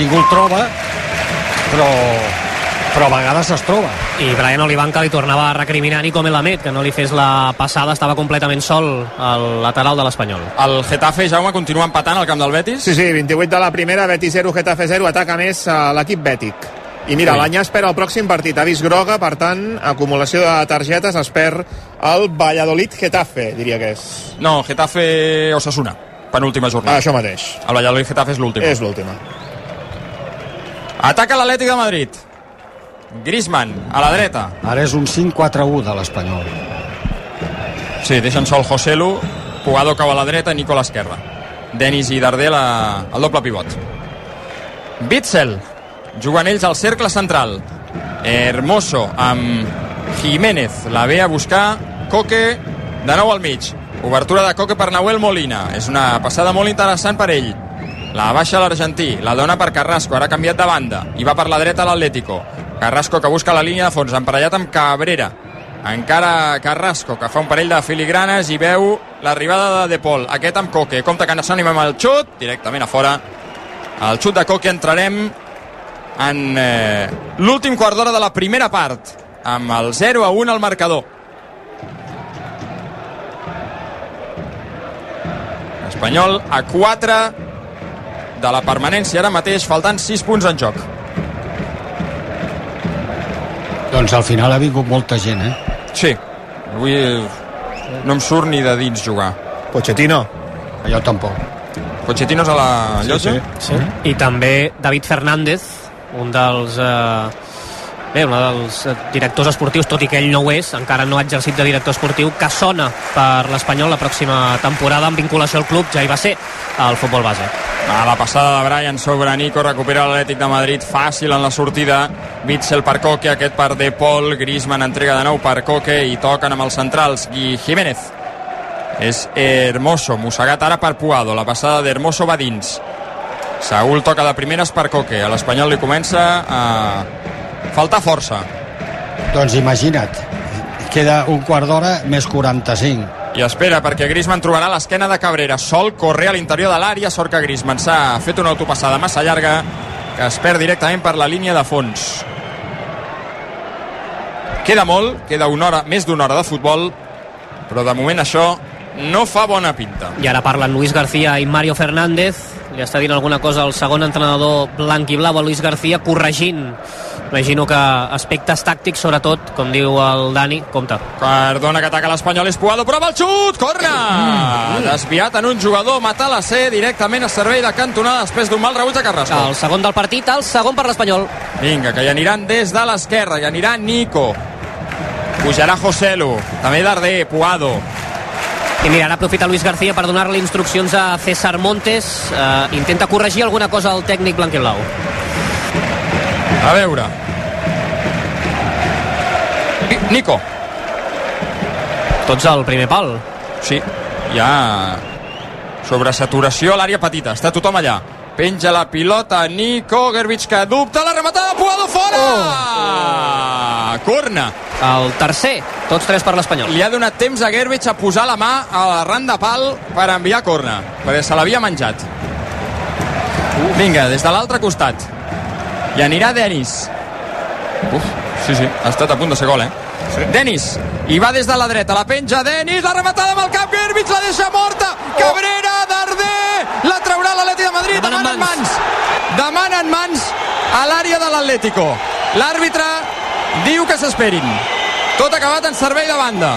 ningú el troba, però a vegades es troba. I Brian Olivanca li tornava a recriminar a Nico Melamed que no li fes la passada, estava completament sol al lateral de l'Espanyol. El Getafe, Jaume, continua empatant al camp del Betis? Sí, 28 de la primera, Betis 0, Getafe 0, ataca més l'equip bètic. I mira, l'Anyà espera el pròxim partit, ha vist groga, per tant, acumulació de targetes, es perd el Valladolid-Getafe, diria que és. No, Getafe-Osasuna, penúltima jornada. Això mateix. El Valladolid-Getafe és l'última. És l'última. Ataca l'Atlètic de Madrid. Griezmann, a la dreta. Ara és un 5-4-1 de l'Espanyol. Sí, deixen sol Joselu, Pugado cau a la dreta, Nico a l'esquerra. Denis i Dardel al doble pivot. Witzel, juguen ells al cercle central. Hermoso amb Jiménez, la ve a buscar Coque, de nou al mig. Obertura de Coque per Nahuel Molina. És una passada molt interessant per ell. La baixa l'argentí, la dona per Carrasco, ara ha canviat de banda i va per la dreta l'Atlético. Carrasco que busca la línia de fons, emparellat amb Cabrera. Encara Carrasco, que fa un parell de filigranes i veu l'arribada de Paul. Aquest amb Coque, compte que no s'anima amb el xut, directament a fora. El xut de Coque. Entrarem en l'últim quart d'hora de la primera part, amb el 0-1 al marcador. Espanyol a 4 de la permanència ara mateix, faltant 6 punts en joc. Doncs al final ha vingut molta gent, Sí, avui no em surt ni de dins jugar. Pochettino? Jo tampoc. Pochettino és a la llotja? Sí. I també David Fernández, un dels directors esportius, tot i que ell no ho és, encara no ha exercit de director esportiu, que sona per l'Espanyol la pròxima temporada amb vinculació al club, ja hi va ser al futbol base. La passada de Brian sobre Nico, recupera l'Atlètic de Madrid fàcil en la sortida. Witzel per Coque, aquest per De Paul. Griezmann entrega de nou per Coque i toquen amb els centrals. Jiménez és Hermoso, mossegat ara per Pugado. La passada d'Hermoso va dins. Saúl toca de primeres per Coque. A l'Espanyol li comença a faltar força. Doncs imagina't, queda un quart d'hora més 45. I espera, perquè Griezmann trobarà l'esquena de Cabrera. Sol corre a l'interior de l'àrea, sort que Griezmann s'ha fet una autopassada massa llarga que es perd directament per la línia de fons. Queda molt, queda més d'una hora de futbol, però de moment això no fa bona pinta. I ara parlen Luis García i Mario Fernández. Li està dient alguna cosa al segon entrenador blanc i blau, Luis García, corregint, imagino que aspectes tàctics, sobretot, com diu el Dani. Compte. Perdona, que ataca l'Espanyol, és Pugado, prova el xut, corna! Desviat en un jugador, mata la C directament a servei de cantonada després d'un mal rebuig de Carrasco. El segon del partit, el segon per l'Espanyol. Vinga, que hi aniran des de l'esquerra, hi anirà Nico. Pujarà Joselu, també Darder, Pugado. I mira, ara aprofita Luis García per donar-li instruccions a César Montes. Intenta corregir alguna cosa al tècnic blanc i blau. A veure. Nico. Tots al primer pal. Sí, hi ha sobresaturació a l'àrea petita. Està tothom allà. Penja la pilota Nico, Gervich que dubta, la rematada, Pugado fora! Corna. El tercer, tots tres per l'Espanyol. Li ha donat temps a Gervich a posar la mà a la ran de pal per enviar corna, perquè se l'havia menjat. Vinga, des de l'altre costat. I anirà Denis. Sí, ha estat a punt de ser gol, Sí. Denis, i va des de la dreta, la penja Denis, la rematada amb el cap, Gervich la deixa morta, Cabrera, Darder, la traurà l'Atlètic de Madrid, demanen mans a l'àrea de l'Atlético. L'àrbitre diu que s'esperin. Tot acabat en servei de banda.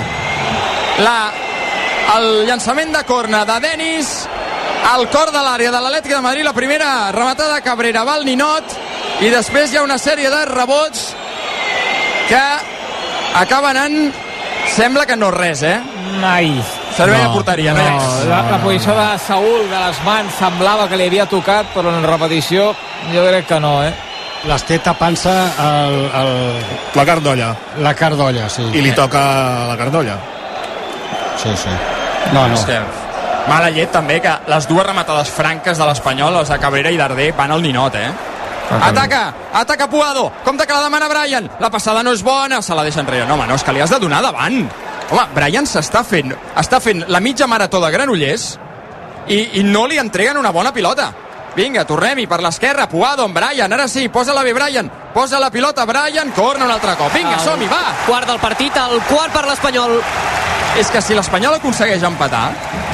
El llançament de corna de Denis al cor de l'àrea de l'Atlètic de Madrid, la primera rematada de Cabrera va al ninot i després hi ha una sèrie de rebots que acaben en... Sembla que no res, Ai. Servei de porteria, no hi ha res. La posició de Saúl de les mans semblava que li havia tocat, però en repetició jo crec que no, L'està tapant-se la cardolla. La cardolla, sí. I li toca la cardolla. Sí. No. És que mala llet també que les dues rematades franques de l'Espanyol, els de Cabrera i Darder, van al ninot, Ataca Pugado, compte que la demana Brian, la passada no és bona, se la deixa enrere. No, home, no, és que li has de donar davant. Home, Brian està fent la mitja marató de Granollers i no li entreguen una bona pilota. Vinga, tornem-hi per l'esquerra. Puado amb Brian, ara sí, posa-la bé Brian. Posa la pilota Brian, corna un altre cop. Vinga, som-hi, va! Quart del partit, el quart per l'Espanyol. És que si l'Espanyol aconsegueix empatar,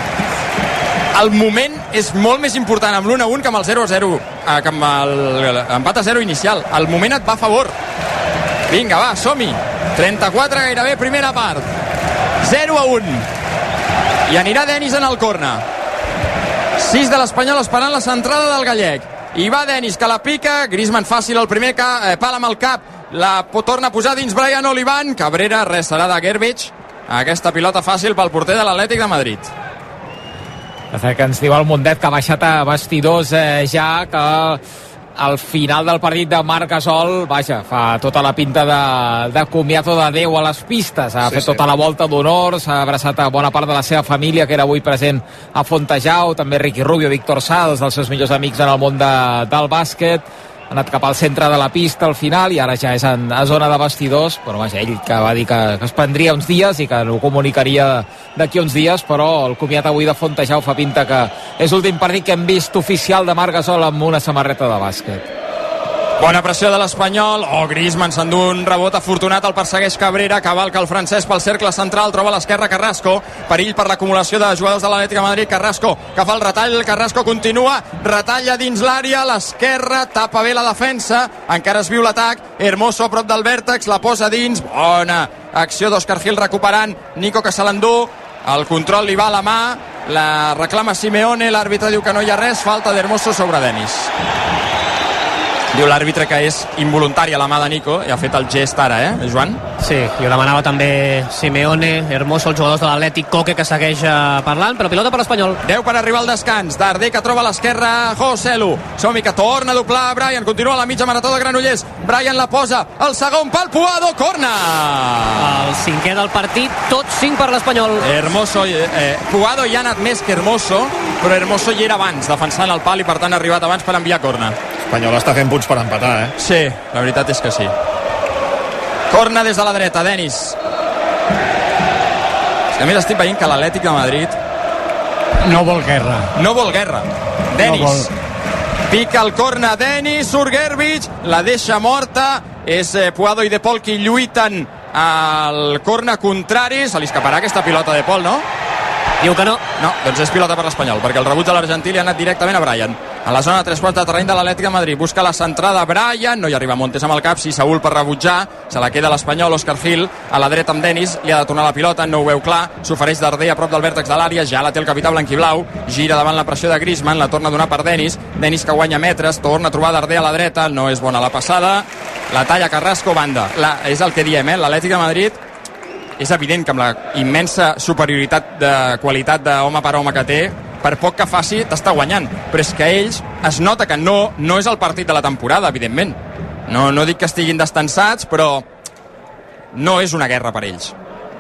el moment és molt més important amb l'1-1 que amb el 0-0, que amb l'empat a 0 inicial. El moment et va a favor. Vinga, va, som-hi. 34 gairebé, primera part. 0-1. I anirà Denis en el corna. 6 de l'Espanyol esperant la centrada del gallec. I va Denis, que la pica. Griezmann fàcil, el primer pal amb el cap. La torna a posar dins Brian Olivan. Cabrera, res, serà de Gervich. Aquesta pilota fàcil pel porter de l'Atlètic de Madrid. Que ens diu el Mundet que ha baixat a vestidors ja, que al final del partit de Marc Gasol, vaja, fa tota la pinta de comiato d'adeu a les pistes. Ha fet tota la volta d'honor, s'ha abraçat a bona part de la seva família, que era avui present a Fontejau, també Ricky Rubio, Víctor Sá, dos dels seus millors amics en el món del bàsquet. Ha anat cap al centre de la pista al final i ara ja és a zona de vestidors, però vaja, ell que va dir que es prendria uns dies i que ho comunicaria d'aquí uns dies, però el comiat avui de Fontejau fa pinta que és l'últim partit que hem vist oficial de Marc Gasol amb una samarreta de bàsquet. Bona pressió de l'Espanyol. Griezmann s'endú un rebot afortunat, el persegueix Cabrera, cavalca el francès pel cercle central, troba a l'esquerra Carrasco, perill per l'acumulació de jugadors de l'Atlètic de Madrid. Carrasco, que fa el retall, Carrasco continua, retalla dins l'àrea, l'esquerra, tapa bé la defensa, encara es viu l'atac, Hermoso a prop del vèrtex, la posa dins, bona acció d'Òscar Gil recuperant, Nico que se l'endú, el control li va a la mà, la reclama Simeone, l'àrbitre diu que no hi ha res, falta d'Hermoso sobre Denis. Diu l'àrbitre que és involuntària la mà de Nico i ha fet el gest ara, Joan? Sí, i ho demanava també Simeone, Hermoso, els jugadors de l'Atlètic, Coque que segueix parlant, però pilota per l'Espanyol. 10 per arribar al descans, Darder que troba a l'esquerra Joselu, Som-hi que torna a doblar Brian, continua a la mitja marató de Granollers, Brian la posa, el segon pal, Puado, corna! El cinquè del partit, tot 5 per l'Espanyol. Hermoso, Puado hi ha anat més que Hermoso, però Hermoso hi era abans, defensant el pal i per tant ha arribat abans per enviar corna. Espanyol està fent punts per empatar, Sí, la veritat és que sí. Corna des de la dreta, Denis. És que a més estic veient que l'Atlètic de Madrid no vol guerra. No vol guerra. Denis. Pica el corna, Denis, surt Gervich, la deixa morta, és Puado i De Paul qui lluiten al corna contrari, se li escaparà aquesta pilota de Paul, no? Diu que no. No, doncs és pilota per l'Espanyol, perquè el rebuig de l'Argentí li ha anat directament a Brian. A la zona de 3 quarts de terreny de l'Atlètic de Madrid. Busca la centrada Brian, no hi arriba Montes amb el cap, sí, Saúl per rebutjar, se la queda l'Espanyol, Òscar Gil, a la dreta amb Denis, li ha de tornar la pilota, no ho veu clar, s'ofereix Darder a prop del vèrtex de l'àrea, ja la té el capità blanquiblau, gira davant la pressió de Griezmann, la torna a donar per Denis, Denis que guanya metres, torna a trobar Darder a la dreta, no és bona la passada, la talla Carrasco, banda. És el que diem, l'Atlètic de Madrid és evident que amb la immensa superioritat de qualitat d'home per home que té, per poc que faci, t'està guanyant. Però és que ells es nota que no és el partit de la temporada, evidentment. No dic que estiguin descansats, però no és una guerra per ells.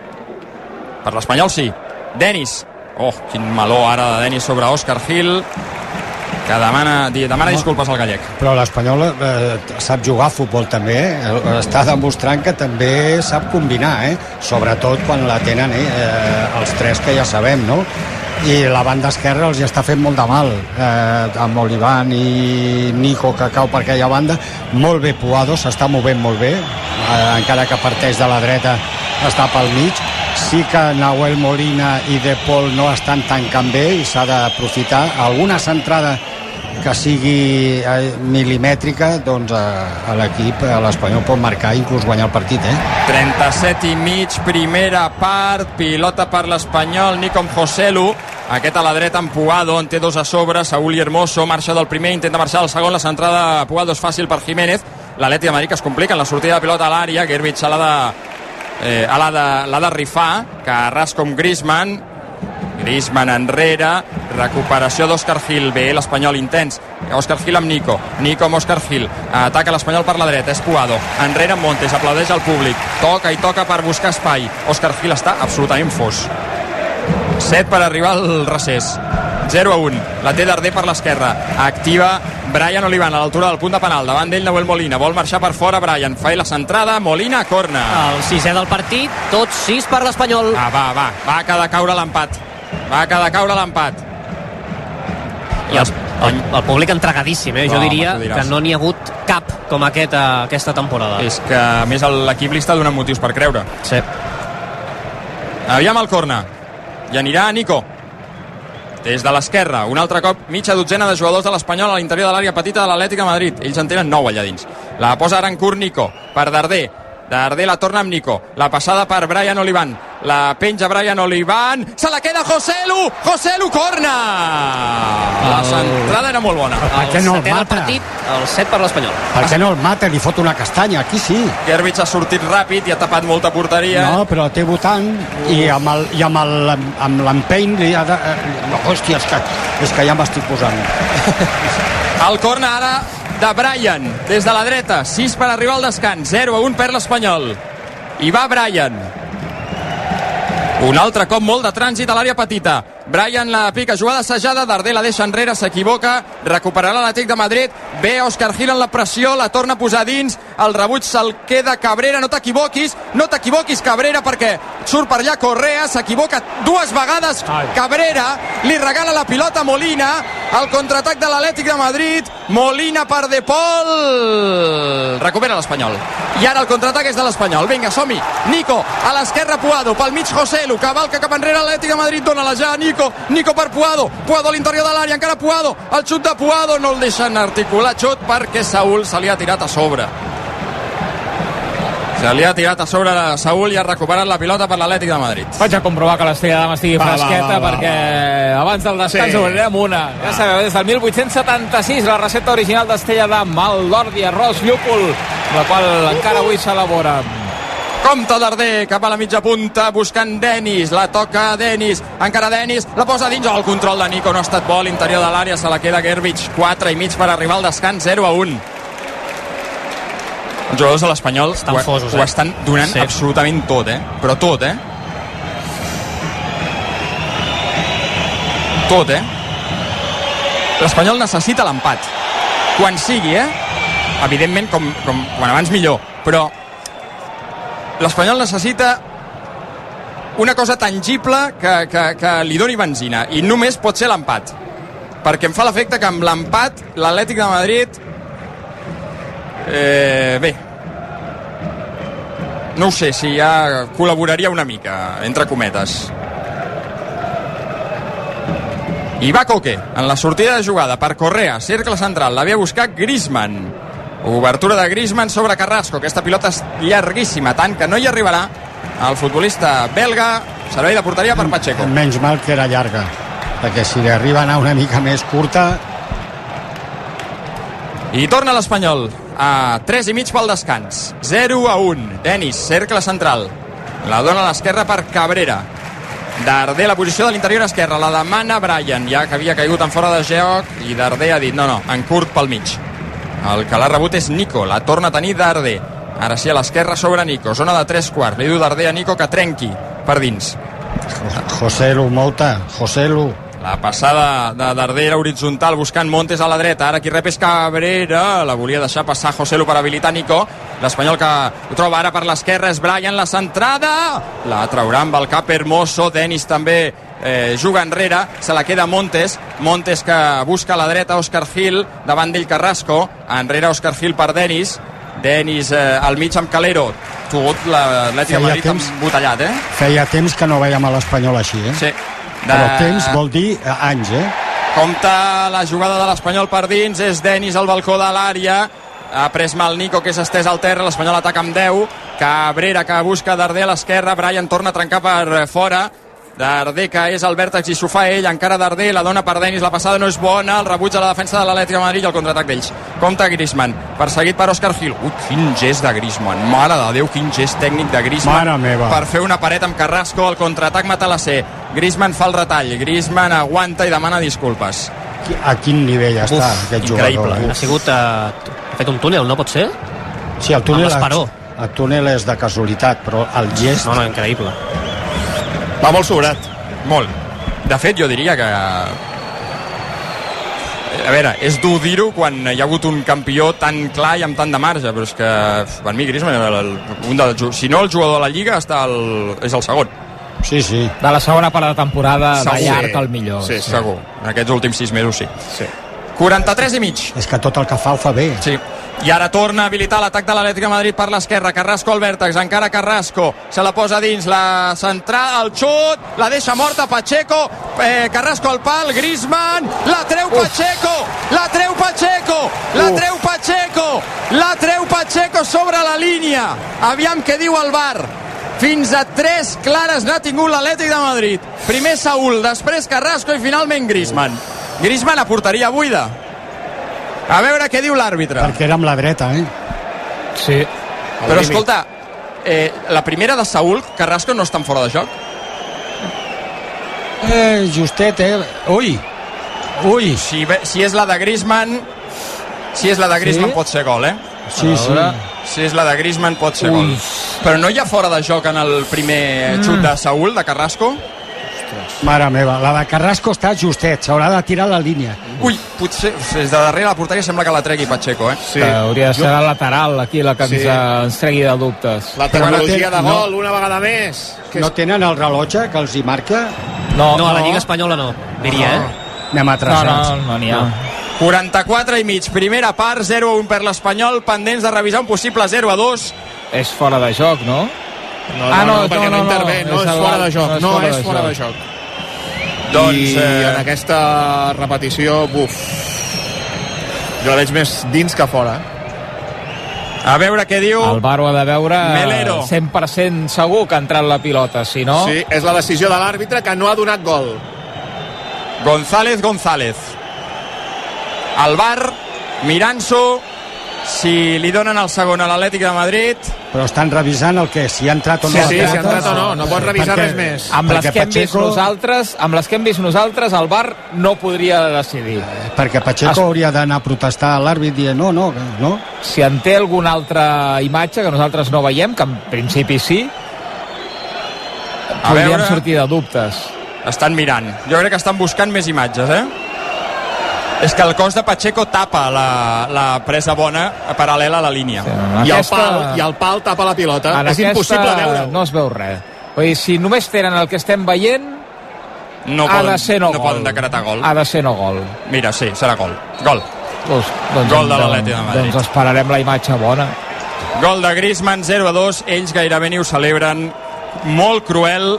Per l'Espanyol sí. Denis. Oh, quin meló ara de Denis sobre Òscar Gil, que demana disculpes al gallec. Però l'Espanyol sap jugar a futbol també, està demostrant que també sap combinar, sobretot quan la tenen els tres que ja sabem, no? I la banda esquerra els està fent molt de mal, amb Olivan i Nico que cau per aquella banda. Molt bé Puado, s'està movent molt bé, encara que parteix de la dreta, està pel mig. Sí que Nahuel Molina i De Paul no estan tancant bé i s'ha d'aprofitar alguna centrada que sigui milimètrica, doncs a l'equip, a l'Espanyol pot marcar i inclús guanyar el partit, 37 i mig, primera part, pilota per l'Espanyol, Nico amb Joselu, aquest a la dreta amb Puado, en té dos a sobre, Saúl i Hermoso, marxa del primer, intenta marxar del segon, la centrada de Puado és fàcil per Jiménez, l'Atlètic de Madrid que es complica en la sortida de pilota a l'àrea, Gervich l'ha de rifar, Carrasco amb Griezmann enrere, recuperació d'Òscar Gil, bé l'Espanyol intens, Òscar Gil amb Nico amb Òscar Gil, ataca l'Espanyol per la dreta, és Puado, enrere amb Montes, aplaudeix al públic, toca per buscar espai, Òscar Gil està absolutament fos. 7 per arribar al recés, 0-1, la té Darder per l'esquerra, activa Brian Olivan a l'altura del punt de penal, davant d'ell Nahuel Molina, vol marxar per fora Brian, fa la centrada, Molina, corna. El sisè del partit, tots 6 per l'Espanyol. Va quedar caure l'empat. I El públic entregadíssim, jo diria que no n'hi ha hagut cap com aquesta temporada. És que, a més, l'equip li està donant motius per creure. Sí. Aviam el corner. I anirà Nico. Des de l'esquerra, un altre cop, mitja dotzena de jugadors de l'Espanyol a l'interior de l'àrea petita de l'Atlètic de Madrid. Ells en tenen 9 allà dins. La posa ara en curt Nico, per Darder. Darder la torna amb Nico. La passada per Brian Olivan. La penja Brian Olivan. Se la queda Joselu. Joselu, corner! La centrada era molt bona. Per què no el mata? Partit, el 7 per l'Espanyol. Per què no el mata? Li fot una castanya. Aquí sí. Gervich ha sortit ràpid i ha tapat molta porteria. No, però té votant i amb l'empeny li ha de... Hòstia, és que ja m'estic posant. El corner ara de Brian, des de la dreta, 6 per arribar al descans, 0-1 per l'Espanyol. I va Brian. Un altre cop molt de trànsit a l'àrea petita. Brian la pica, jugada assajada, Darder la deixa enrere, s'equivoca, recuperarà l'Atlètic de Madrid, ve Òscar Gil en la pressió, la torna a posar dins, el rebuig se'l queda Cabrera, no t'equivoquis Cabrera, perquè surt per allà Correa, s'equivoca 2 vegades, Cabrera li regala la pilota a Molina, el contraatac de l'Atlètic de Madrid, Molina per De Paul, recupera l'Espanyol, i ara el contraatac és de l'Espanyol, vinga, som-hi, Nico, a l'esquerra Puado, pel mig Joselu, cavalca cap enrere l'Atlètic de Madrid, dona-la ja, Nico per Puado a l'interior de l'àrea, encara Puado, el xut de Puado, no el deixen articular xut perquè Saúl se li ha tirat a sobre. Saúl i ha recuperat la pilota per l'Atlètic de Madrid. Vaig a comprovar que l'Estrella d'Am estigui fresqueta perquè abans del descans ho veurem una. Ja sabeu, des del 1876 la recepta original d'Estrella d'Am, mal d'ordi, arròs, llúpol, la qual encara avui s'elabora. Compte Darder cap a la mitja punta buscant Denis, la toca Denis, encara Denis, la posa dins, el control de Nico no ha estat bo a l'interior de l'àrea, se la queda Gervich, 4,5 per arribar al descans, 0-1. Els jugadors de l'Espanyol ho estan donant absolutament tot, però tot, tot, l'Espanyol necessita l'empat quan sigui, evidentment com quan abans millor, però l'Espanyol necessita una cosa tangible que li doni benzina, i només pot ser l'empat, perquè em fa l'efecte que amb l'empat l'Atlètic de Madrid bé, no ho sé si ja col·laboraria una mica, entre cometes. I va Coque en la sortida de jugada per Correa, cercle central, l'havia buscat Griezmann. Obertura de Griezmann sobre Carrasco. Aquesta pilota és llarguíssima, tant que no hi arribarà el futbolista belga. Servei de porteria per Pacheco. Menys mal que era llarga, perquè si li arriba a anar una mica més curta... I torna l'Espanyol a 3,5 pel descans, 0-1. Denis, cercle central, la dona a l'esquerra per Cabrera. Darder, la posició de l'interior esquerra, la demana Brian, ja que havia caigut en fora de joc, i Darder ha dit no, en curt pel mig. El que l'ha rebut és Nico, la torna a tenir Darder. Ara sí, a l'esquerra sobre Nico, zona de 3/4, li diu Darder a Nico que trenqui per dins. Joselu, Mouta, Joselu. La passada de Darder horitzontal buscant Montes a la dreta, ara qui rep és Cabrera, la volia deixar passar Joselu per habilitar Nico, l'Espanyol que ho troba ara per l'esquerra és Brian, la centrada, la traurà amb el cap Hermoso, Denis també juga enrere, se la queda Montes que busca a la dreta Òscar Gil, davant d'ell Carrasco, enrere Òscar Gil per Denis al mig amb Calero, tot l'Atlètic de Madrid embotellat, Feia temps que no veiem a l'Espanyol així, Sí. Però temps vol dir anys, Compta la jugada de l'Espanyol per dins, és Denis al balcó de l'àrea, ha pres mal Nico que és estès al terra, l'Espanyol ataca amb 10, Cabrera que busca Darder a l'esquerra, Brian torna a trencar per fora, Darder que és al vèrtex i s'ho fa ell, encara Darder, la dona per Denis, la passada no és bona, el rebuig a la defensa de l'Atlètic de Madrid i el contraatac d'ells. Compta Griezmann, perseguit per Òscar Gil. Quin gest de Griezmann, mare de Déu, quin gest tècnic de Griezmann per fer una paret amb Carrasco, el contraatac matalasser. Griezmann fa el retall, Griezmann aguanta i demana disculpes. A quin nivell està aquest jugador? Ha fet un túnel, no pot ser? Sí, el túnel és de casualitat, però el gest... No, increïble. Va molt sobrat. Molt. De fet, jo diria que... A veure, és dur dir-ho quan hi ha hagut un campió tan clar i amb tant de marge, però és que per mi Griezmann, si no el jugador de la Lliga, és el segon. Sí. De la segona part de temporada, de llarg, el millor. Sí, segur. En aquests últims 6 mesos, sí. 43 i mig. És que tot el que fa ho fa bé. Sí. I ara torna a habilitar l'atac de l'Atlètic de Madrid per l'esquerra. Carrasco al vèrtex, encara Carrasco. Se la posa dins, la central, el xut, la deixa morta Pacheco. Carrasco al pal, Griezmann, la treu Pacheco, la treu Pacheco, la treu Pacheco, la treu Pacheco sobre la línia. Aviam què diu el VAR. Fins a 3 clares n'ha tingut l'Atlètic de Madrid. Primer Saúl, després Carrasco i finalment Griezmann. Griezmann a porteria buida. A veure què diu l'àrbitre. Perquè era amb la dreta, Sí. Però escolta, la primera de Saúl, Carrasco no està en fora de joc? Justet, Ui. Si és la de Griezmann, pot ser gol, Sí. Si és la de Griezmann pot ser gol. Però no hi ha fora de joc en el primer xut de Saúl, de Carrasco? Mare meva, la de Carrasco està justet, s'haurà de tirar la línia. Ui, potser des de darrere la porteria sembla que la tregui Pacheco, Sí. Hauria de ser la lateral aquí la que ens tregui de dubtes. La tecnologia de gol, una vegada més. No tenen el rellotge que els hi marca? No, a la Lliga Espanyola no, diria, Anem atrasats. No n'hi ha. 44 i mig, primera part, 0-1 per l'Espanyol, pendents de revisar un possible 0-2. És fora de joc, no? No, perquè no intervé, no és fora de joc, no és fora de joc. Doncs, I en aquesta repetició, jo la veig més dins que fora. A veure què diu el VAR ho ha de veure Melero. 100% segur que ha entrat la pilota, si no... Sí, és la decisió de l'àrbitre que no ha donat gol. González. El VAR mirant-s'ho, si li donen el segon a l'Atlètic de Madrid. Però estan revisant el que, si ha entrat o no. Si ha entrat o no, no pot revisar res més. Amb les que hem vist nosaltres, el VAR no podria decidir. Perquè Pacheco hauria d'anar a protestar a l'àrbit dient no. Si en té alguna altra imatge que nosaltres no veiem, que en principi sí, podríem sortir de dubtes. Estan mirant. Jo crec que estan buscant més imatges, És que el cos de Pacheco tapa la presa bona paral·lela a la línia. I el pal tapa la pilota. És impossible veure-ho. No es veu res. Vull dir, si només tenen el que estem veient, no poden decretar gol. Ha de ser no gol. Mira, sí, serà gol. Gol. Gol de l'Atlètic de Madrid. Doncs esperarem la imatge bona. Gol de Griezmann, 0-2. Ells gairebé ni ho celebren. Molt cruel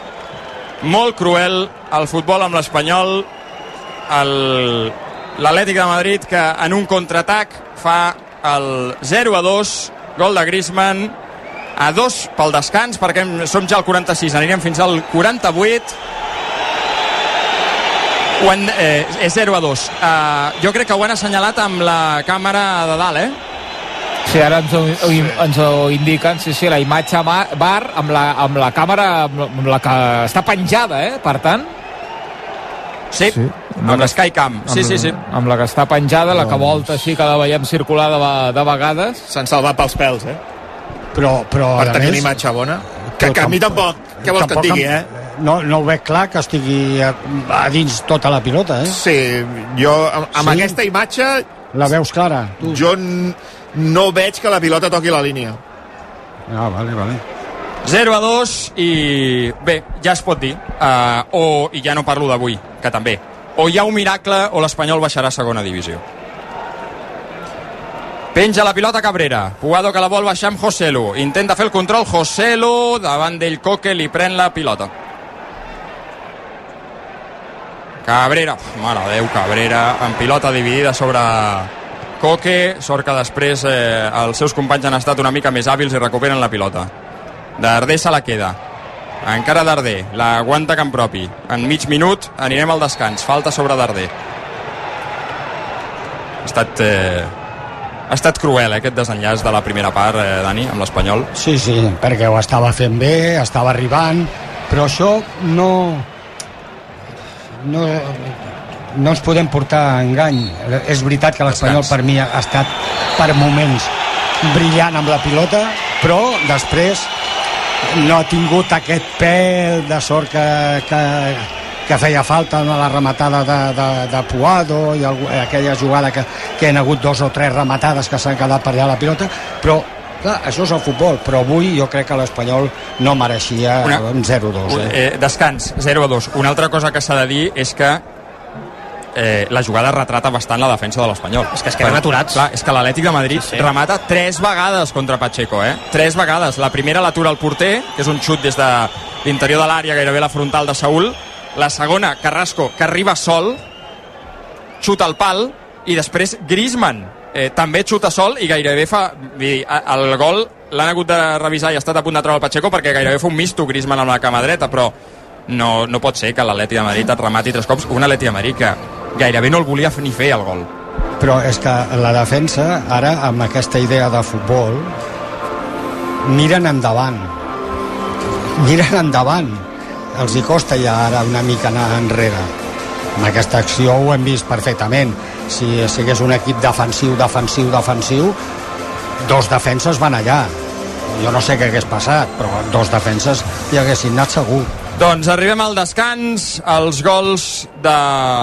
el futbol amb l'Espanyol. L'Atlètic de Madrid que en un contraatac fa el 0-2, gol de Griezmann, a 2 pel descans, perquè som ja al 46, anirem fins al 48. És 0-2. Jo crec que ho han assenyalat amb la càmera de dalt, Sí, ara ens ho indiquen, sí, la imatge VAR amb la càmera amb la que està penjada, per tant. Sí, amb l'Skycam. Sí. Amb la que està penjada, la que volta així, que la veiem circular de vegades. S'han salvat pels pèls, Però per tenir una imatge bona. Que a mi tampoc. Què vols que et digui, No ho veig clar que estigui a dins tota la pilota, Sí, jo amb aquesta imatge... La veus clara? Tu? Jo no veig que la pilota toqui la línia. Vale. 0-2 i bé, ja es pot dir i ja no parlo d'avui, que també o hi ha un miracle o l'Espanyol baixarà a segona divisió. Penja la pilota Cabrera, Puado que la vol baixar amb Joselu, intenta fer el control Joselu, davant d'ell Coque, li pren la pilota. Cabrera, mare de Déu, Cabrera amb pilota dividida sobre Coque, sort que després els seus companys han estat una mica més hàbils i recuperen la pilota. Darder se la queda, encara Darder, l'aguanta camp propi, en mig minut anirem al descans, falta sobre Darder. Ha estat cruel aquest desenllaç de la primera part, Dani, amb l'Espanyol. Sí, perquè ho estava fent bé, estava arribant, però això no ens podem portar a engany. És veritat que l'Espanyol per mi ha estat per moments brillant amb la pilota, però després no ha tingut aquest pèl de sort que feia falta en la rematada de Puado i aquella jugada que hi ha hagut 2 o 3 rematades que s'han quedat per allà la pilota, però clar, això és el futbol, però avui jo crec que l'Espanyol no mereixia un 0-2. Descans, 0-2. Una altra cosa que s'ha de dir és que la jugada retrata bastant la defensa de l'Espanyol. És que es queden aturats. Clar, és que l'Atlètic de Madrid remata 3 vegades contra Pacheco, 3 vegades. La primera l'atura el porter, que és un xut des de l'interior de l'àrea, gairebé la frontal de Saúl. La segona, Carrasco, que arriba sol, xuta al pal, i després Griezmann també xuta sol i gairebé fa... El gol l'han hagut de revisar i ha estat a punt de treure el Pacheco perquè gairebé fa un misto Griezmann amb la cama dreta, però no pot ser que l'Atlètic de Madrid et remati 3 cops, un Atlètic de Madrid que gairebé no el volia ni fer el gol. Però és que la defensa ara amb aquesta idea de futbol miren endavant, els hi costa ja ara una mica anar enrere. En aquesta acció ho hem vist perfectament. Si sigués un equip defensiu, 2 defenses van allà. Jo no sé què hagués passat, però 2 defenses hi haguessin anat segur. Doncs arribem al descans, els gols de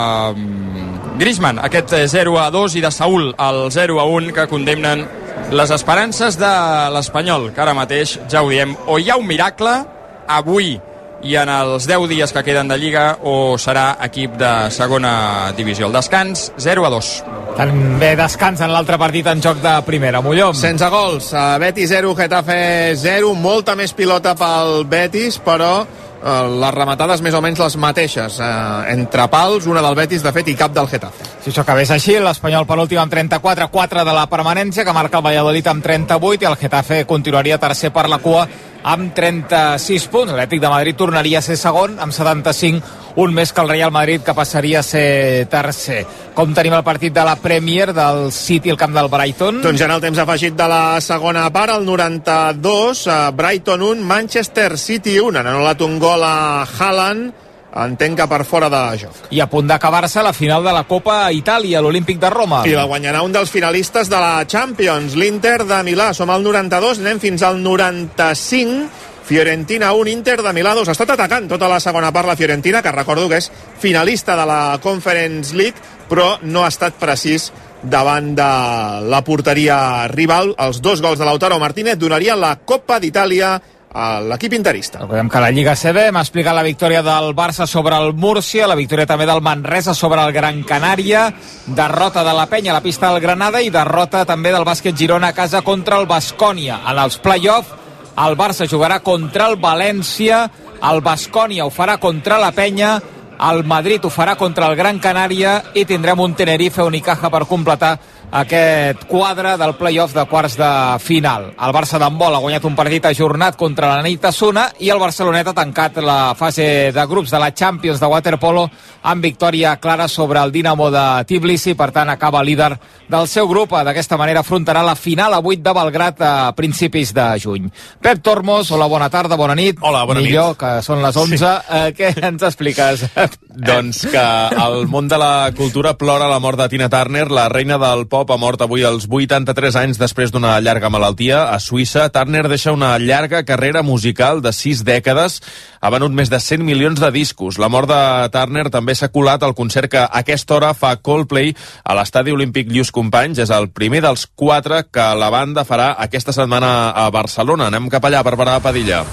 Griezmann, aquest 0-2, i de Saúl, el 0-1, que condemnen les esperances de l'Espanyol, que ara mateix, ja ho diem, o hi ha un miracle avui i en els 10 dies que queden de Lliga, o serà equip de segona divisió. El descans, 0-2. També descans en l'altre partit en joc de primera. Mollom. Sense gols, Betis 0, Getafe 0, molta més pilota pel Betis, però les rematades més o menys les mateixes, entre pals, una del Betis de fet i cap del Getafe. Si això acabés així, l'Espanyol per últim amb 34, 4 de la permanència, que marca el Valladolid amb 38, i el Getafe continuaria tercer per la cua amb 36 punts. L'Atlètic de Madrid tornaria a ser segon amb 75, un més que el Real Madrid, que passaria a ser tercer. Com tenim el partit de la Premier del City al camp del Brighton? Doncs ja en el temps afegit de la segona part, el 92, Brighton 1, Manchester City 1. Han anul·lat un gol a Haaland, entenc que per fora de joc. I a punt d'acabar-se la final de la Copa Itàlia, l'Olímpic de Roma. I la guanyarà un dels finalistes de la Champions, l'Inter de Milà. Som al 92, anem fins al 95. Fiorentina 1, Inter de Milà 2. Ha estat atacant tota la segona part la Fiorentina, que recordo que és finalista de la Conference League, però no ha estat precís davant de la porteria rival. Els 2 gols de Lautaro Martínez donarien la Copa d'Itàlia a l'equip interista. Recordem que la Lliga CB hem explicat la victòria del Barça sobre el Múrcia, la victòria també del Manresa sobre el Gran Canària, derrota de la Penya a la pista del Granada i derrota també del Bàsquet Girona a casa contra el Baskonia. En els play-off el Barça jugarà contra el València, el Baskonia ho farà contra la Penya, el Madrid ho farà contra el Gran Canària i tindrem un Tenerife Unicaja per completar aquest quadre del play-off de quarts de final. El Barça d'handbol ha guanyat un partit ajornat contra la Neitasuna i el Barcelonet ha tancat la fase de grups de la Champions de waterpolo amb victòria clara sobre el Dinamo de Tbilisi, per tant acaba líder del seu grup. D'aquesta manera afrontarà la final a 8 de Belgrat a principis de juny. Pep Tormos, hola, bona tarda, bona nit. Hola, bona nit. Millor, que són les 11. Sí. Què ens expliques? Doncs que el món de la cultura plora la mort de Tina Turner. La reina del pop ha mort avui als 83 anys després d'una llarga malaltia. A Suïssa, Turner deixa una llarga carrera musical de 6 dècades. Ha venut més de 100 milions de discos. La mort de Turner també s'ha colat al concert que a aquesta hora fa Coldplay a l'Estadi Olímpic Lluís Companys. És el primer dels 4 que la banda farà aquesta setmana a Barcelona. Anem cap allà per parar a Padilla.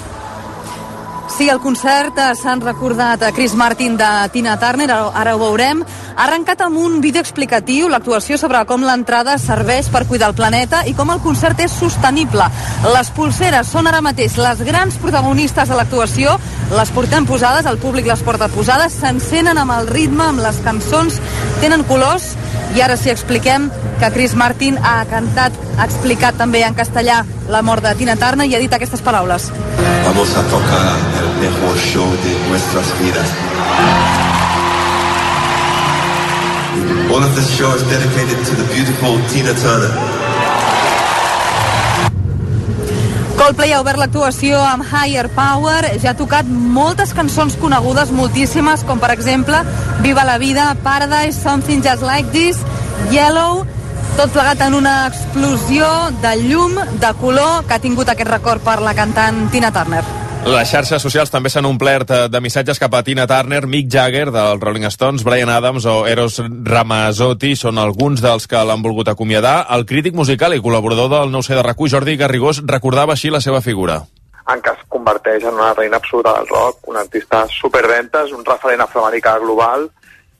Sí, el concert s'han recordat a Chris Martin de Tina Turner, ara ho veurem. Ha arrencat amb un vídeo explicatiu l'actuació sobre com l'entrada serveix per cuidar el planeta i com el concert és sostenible. Les polseres són ara mateix les grans protagonistes de l'actuació, les portem posades, el públic les porta posades, s'encenen amb el ritme, amb les cançons, tenen colors, i ara sí expliquem que Chris Martin ha cantat, ha explicat també en castellà la mort de Tina Turner i ha dit aquestes paraules. Vamos a tocar el mejor show de nuestras vidas. All of this show is dedicated to the beautiful Tina Turner. Coldplay ha obert l'actuació amb Higher Power, ja ha tocat moltes cançons conegudes, moltíssimes, com per exemple Viva la vida, Paradise, Something Just Like This, Yellow, tot plegat en una explosió de llum, de color, que ha tingut aquest record per la cantant Tina Turner. Les xarxes socials també s'han omplert de missatges cap a Tina Turner. Mick Jagger, dels Rolling Stones, Bryan Adams o Eros Ramazzotti són alguns dels que l'han volgut acomiadar. El crític musical i col·laborador del 9C de RAC1, Jordi Garrigós, recordava així la seva figura. En què es converteix en una reina absoluta del rock, un artista superventes, un referent afroamericà global,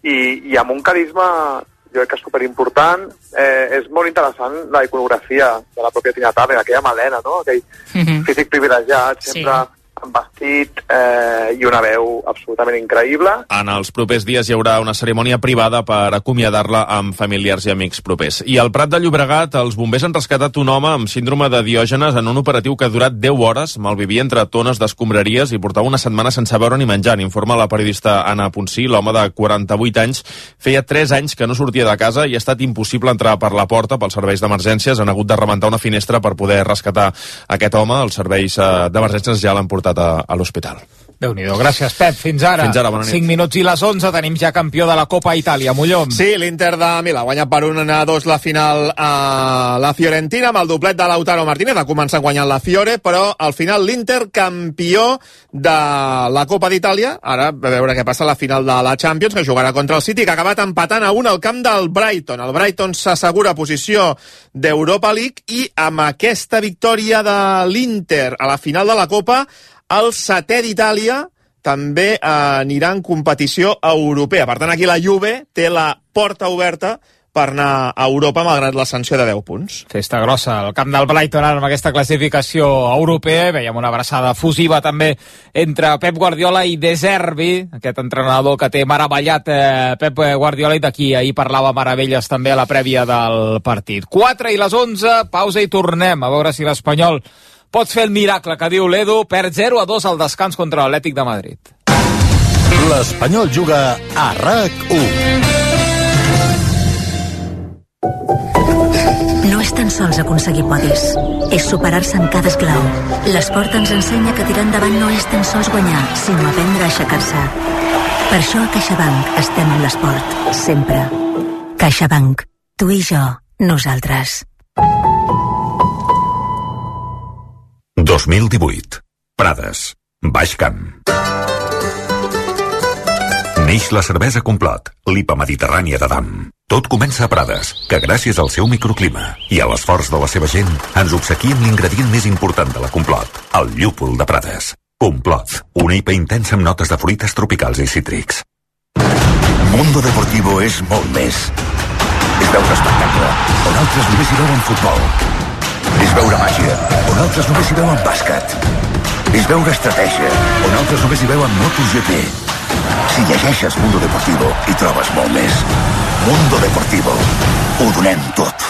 i amb un carisma, jo crec que és superimportant. És molt interessant la iconografia de la pròpia Tina Turner, aquella melena, no? Aquell físic privilegiat, sempre amb vestit i una veu absolutament increïble. En els propers dies hi haurà una cerimònia privada per acomiadar-la amb familiars i amics propers. I al Prat de Llobregat, els bombers han rescatat un home amb síndrome de Diògenes en un operatiu que ha durat 10 hores, malvivia entre tones d'escombraries i portava una setmana sense beure ni menjar, informa la periodista Anna Ponsí. L'home de 48 anys feia 3 anys que no sortia de casa i ha estat impossible entrar per la porta pels serveis d'emergències. Han hagut de rebentar una finestra per poder rescatar aquest home. Els serveis d'emergències ja l'han portat a l'hospital. Déu-n'hi-do. Gràcies, Pep. Fins ara. Fins ara, bona nit. 5 minuts i les 11. Tenim ja campió de la Copa Itàlia, Mollom. Sí, l'Inter de Milà guanya per 1-2 la final a la Fiorentina amb el doblet de Lautaro Martínez. Ha començat guanyant la Fiore, però al final l'Inter campió de la Copa d'Itàlia. Ara a veure què passa a la final de la Champions, que jugarà contra el City, que ha acabat empatant a 1 al camp del Brighton. El Brighton s'assegura posició d'Europa League i amb aquesta victòria de l'Inter a la final de la Copa, el 7è d'Itàlia també anirà en competició europea. Per tant, aquí la Juve té la porta oberta per anar a Europa malgrat la sanció de 10 punts. Festa grossa al camp del Brighton ara amb aquesta classificació europea. Veiem una abraçada fusiva també entre Pep Guardiola i De Zerbi, aquest entrenador que té meravellat Pep Guardiola, i d'aquí ahir parlava meravelles també a la prèvia del partit. 4 i les 11, pausa i tornem a veure si l'Espanyol pot fer el miracle que diu l'Edu. Perd 0-2 al descans contra l'Atlètic de Madrid. L'Espanyol juga a RAC1. No és tan sols aconseguir podis, és superar-se en cada esglau. L'esport ens ensenya que tirar endavant no és tan sols guanyar, sinó aprendre a aixecar-se. Per això a CaixaBank estem amb l'esport, sempre. CaixaBank. Tu i jo, nosaltres. 2018. Prades. Baix Camp. Neix la cervesa Complot, l'IPA mediterrània de Dam. Tot comença a Prades, que gràcies al seu microclima i a l'esforç de la seva gent ens obsequia amb l'ingredient més important de la Complot, el llúpol de Prades. Complot, una IPA intensa amb notes de fruites tropicals i cítrics. Mundo Deportivo és molt més. És veure espectacle, on altres només hi veuen futbol. És veure màgia, on altres només hi veuen bàsquet. És veure estratègia, on altres només hi veuen MotoGP. Si llegeixes Mundo Deportivo, hi trobes molt més. Mundo Deportivo. Ho donem tot.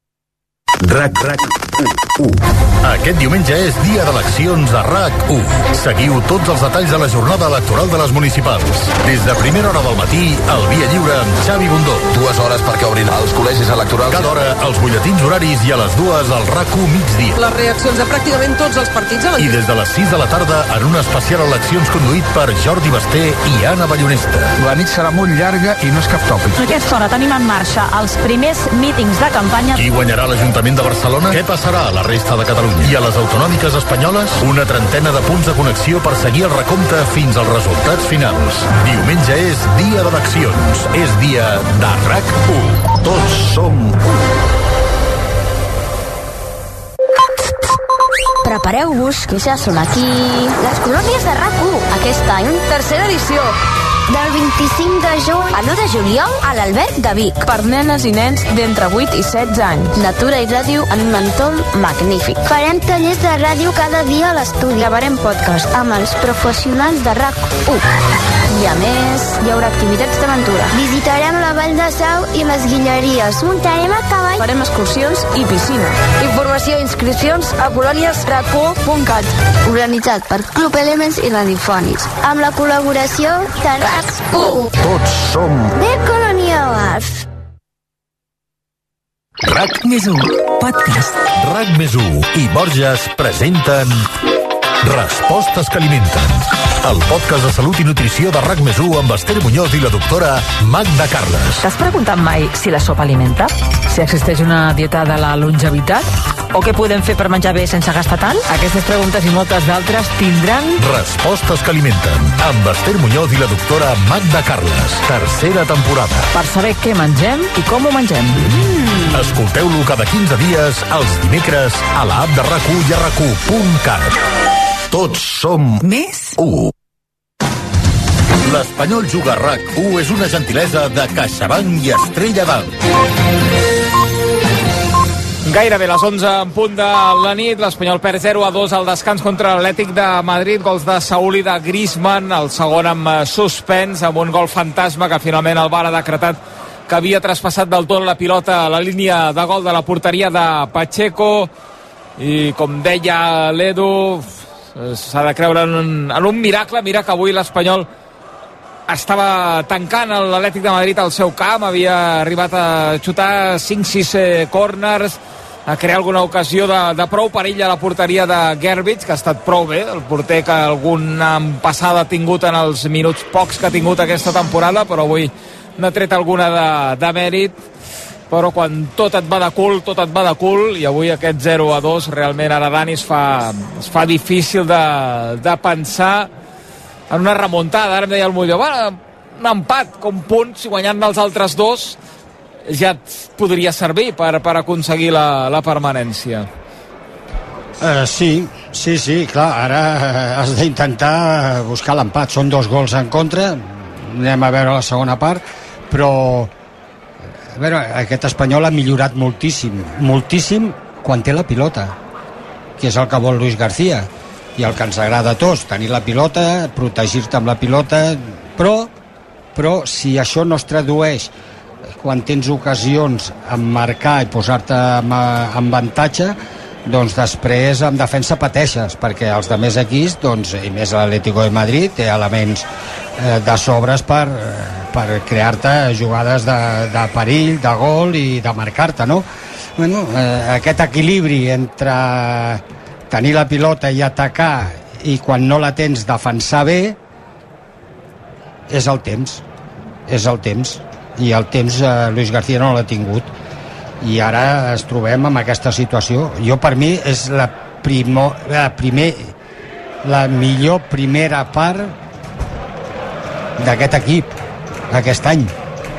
RAC1. Aquest diumenge és dia d'eleccions a RAC1. Seguiu tots els detalls de la jornada electoral de les municipals. Des de primera hora del matí, el Via Lliure amb Xavi Bundó. 2 hores perquè obrin els col·legis electorals. Cada hora, els butlletins horaris i a les 2 el RAC1 migdia. Les reaccions de pràcticament tots els partits I des de les 6 de la tarda, en un especial eleccions conduït per Jordi Basté i Anna Ballonesta. La nit serà molt llarga i no és cap tòpic. A aquesta hora tenim en marxa els primers mítings de campanya. Qui guanyarà l'Ajuntament de Barcelona? Què passarà a la resta de Catalunya? I a les autonòmiques espanyoles? Una trentena de punts de connexió per seguir el recompte fins als resultats finals. Diumenge és dia d'eleccions. És dia de RAC1. Tots som 1. Prepareu-vos, que ja són aquí les colònies de RAC1. Aquest any, tercera edició. Del 25 de juny a l'1 de juliol a l'Alberg de Vic. Per nenes i nens d'entre 8 i 16 anys. Natura i ràdio en un entorn magnífic. Farem tallers de ràdio cada dia a l'estudi. Gravarem podcast amb els professionals de RAC1. I a més, hi haurà activitats d'aventura. Visitarem la Vall de Sau i les Guilleries. Muntarem a cavall. Farem excursions i piscina. Informació i inscripcions a colòniesrac1.cat. Organitzat per Club Elements i Radiofònics. Amb la col·laboració de RAC1. Tots som de Colonials. RAC+1 Podcast. RAC+1 i Borges presenten Respostes que alimenten. El podcast de salut i nutrició de RAC+1 amb Esther Muñoz i la doctora Magda Carles. T'has preguntat mai si la sopa alimenta? Si existeix una dieta de la longevitat? O què podem fer per menjar bé sense gastar tant? Aquestes preguntes i moltes d'altres tindran... Respostes que alimenten. Amb Esther Muñoz i la doctora Magda Carles. Tercera temporada. Per saber què mengem i com ho mengem. Escolteu-lo cada 15 dies, els dimecres, a l'app de RAC1 i a RAC1.cat. Tots som més 1. L'Espanyol Juga a RAC1 és una gentilesa de CaixaBank i Estrella d'Alt. Gairebé les 11 en punt de la nit, l'Espanyol perd 0-2 al descans contra l'Atlètic de Madrid, gols de Saúl i de Griezmann, el segon amb suspens, amb un gol fantasma que finalment el VAR ha decretat que havia traspassat del tot la pilota a la línia de gol de la porteria de Pacheco, i com deia l'Edu, s'ha de creure en un miracle. Mira que avui l'Espanyol estava tancant l'Atlètic de Madrid al seu camp, havia arribat a xutar 5-6 corners, a crear alguna ocasió de prou perill a la porteria de Gervich, que ha estat prou bé, el porter que alguna passada ha tingut en els minuts pocs que ha tingut aquesta temporada, però avui n'ha tret alguna de mèrit, però quan tot et va de cul, i avui aquest 0-2 realment ara, Dani, es fa difícil de pensar en una remuntada. Ara em deia el Molló, un empat com punts, si guanyant els altres dos ja et podria servir per aconseguir la permanència. Sí, clar, ara has d'intentar buscar l'empat. Són 2 gols en contra, anem a veure la segona part, però a veure, aquest Espanyol ha millorat moltíssim quan té la pilota, que és el que vol Luis García i el que ens agrada a tots, tenir la pilota, protegir-te amb la pilota, però si això no es tradueix quan tens ocasions en marcar i posar-te en avantatge, doncs després en defensa pateixes, perquè els demés equips, i més l'Atlético de Madrid, té elements de sobres per crear-te jugades de perill, de gol i de marcar-te, no? Aquest equilibri entre tenir la pilota i atacar, i quan no la tens defensar bé, és el temps, i el temps Luis García no l'ha tingut, i ara es trobem amb aquesta situació. Per mi és la millor primera part d'aquest equip aquest any.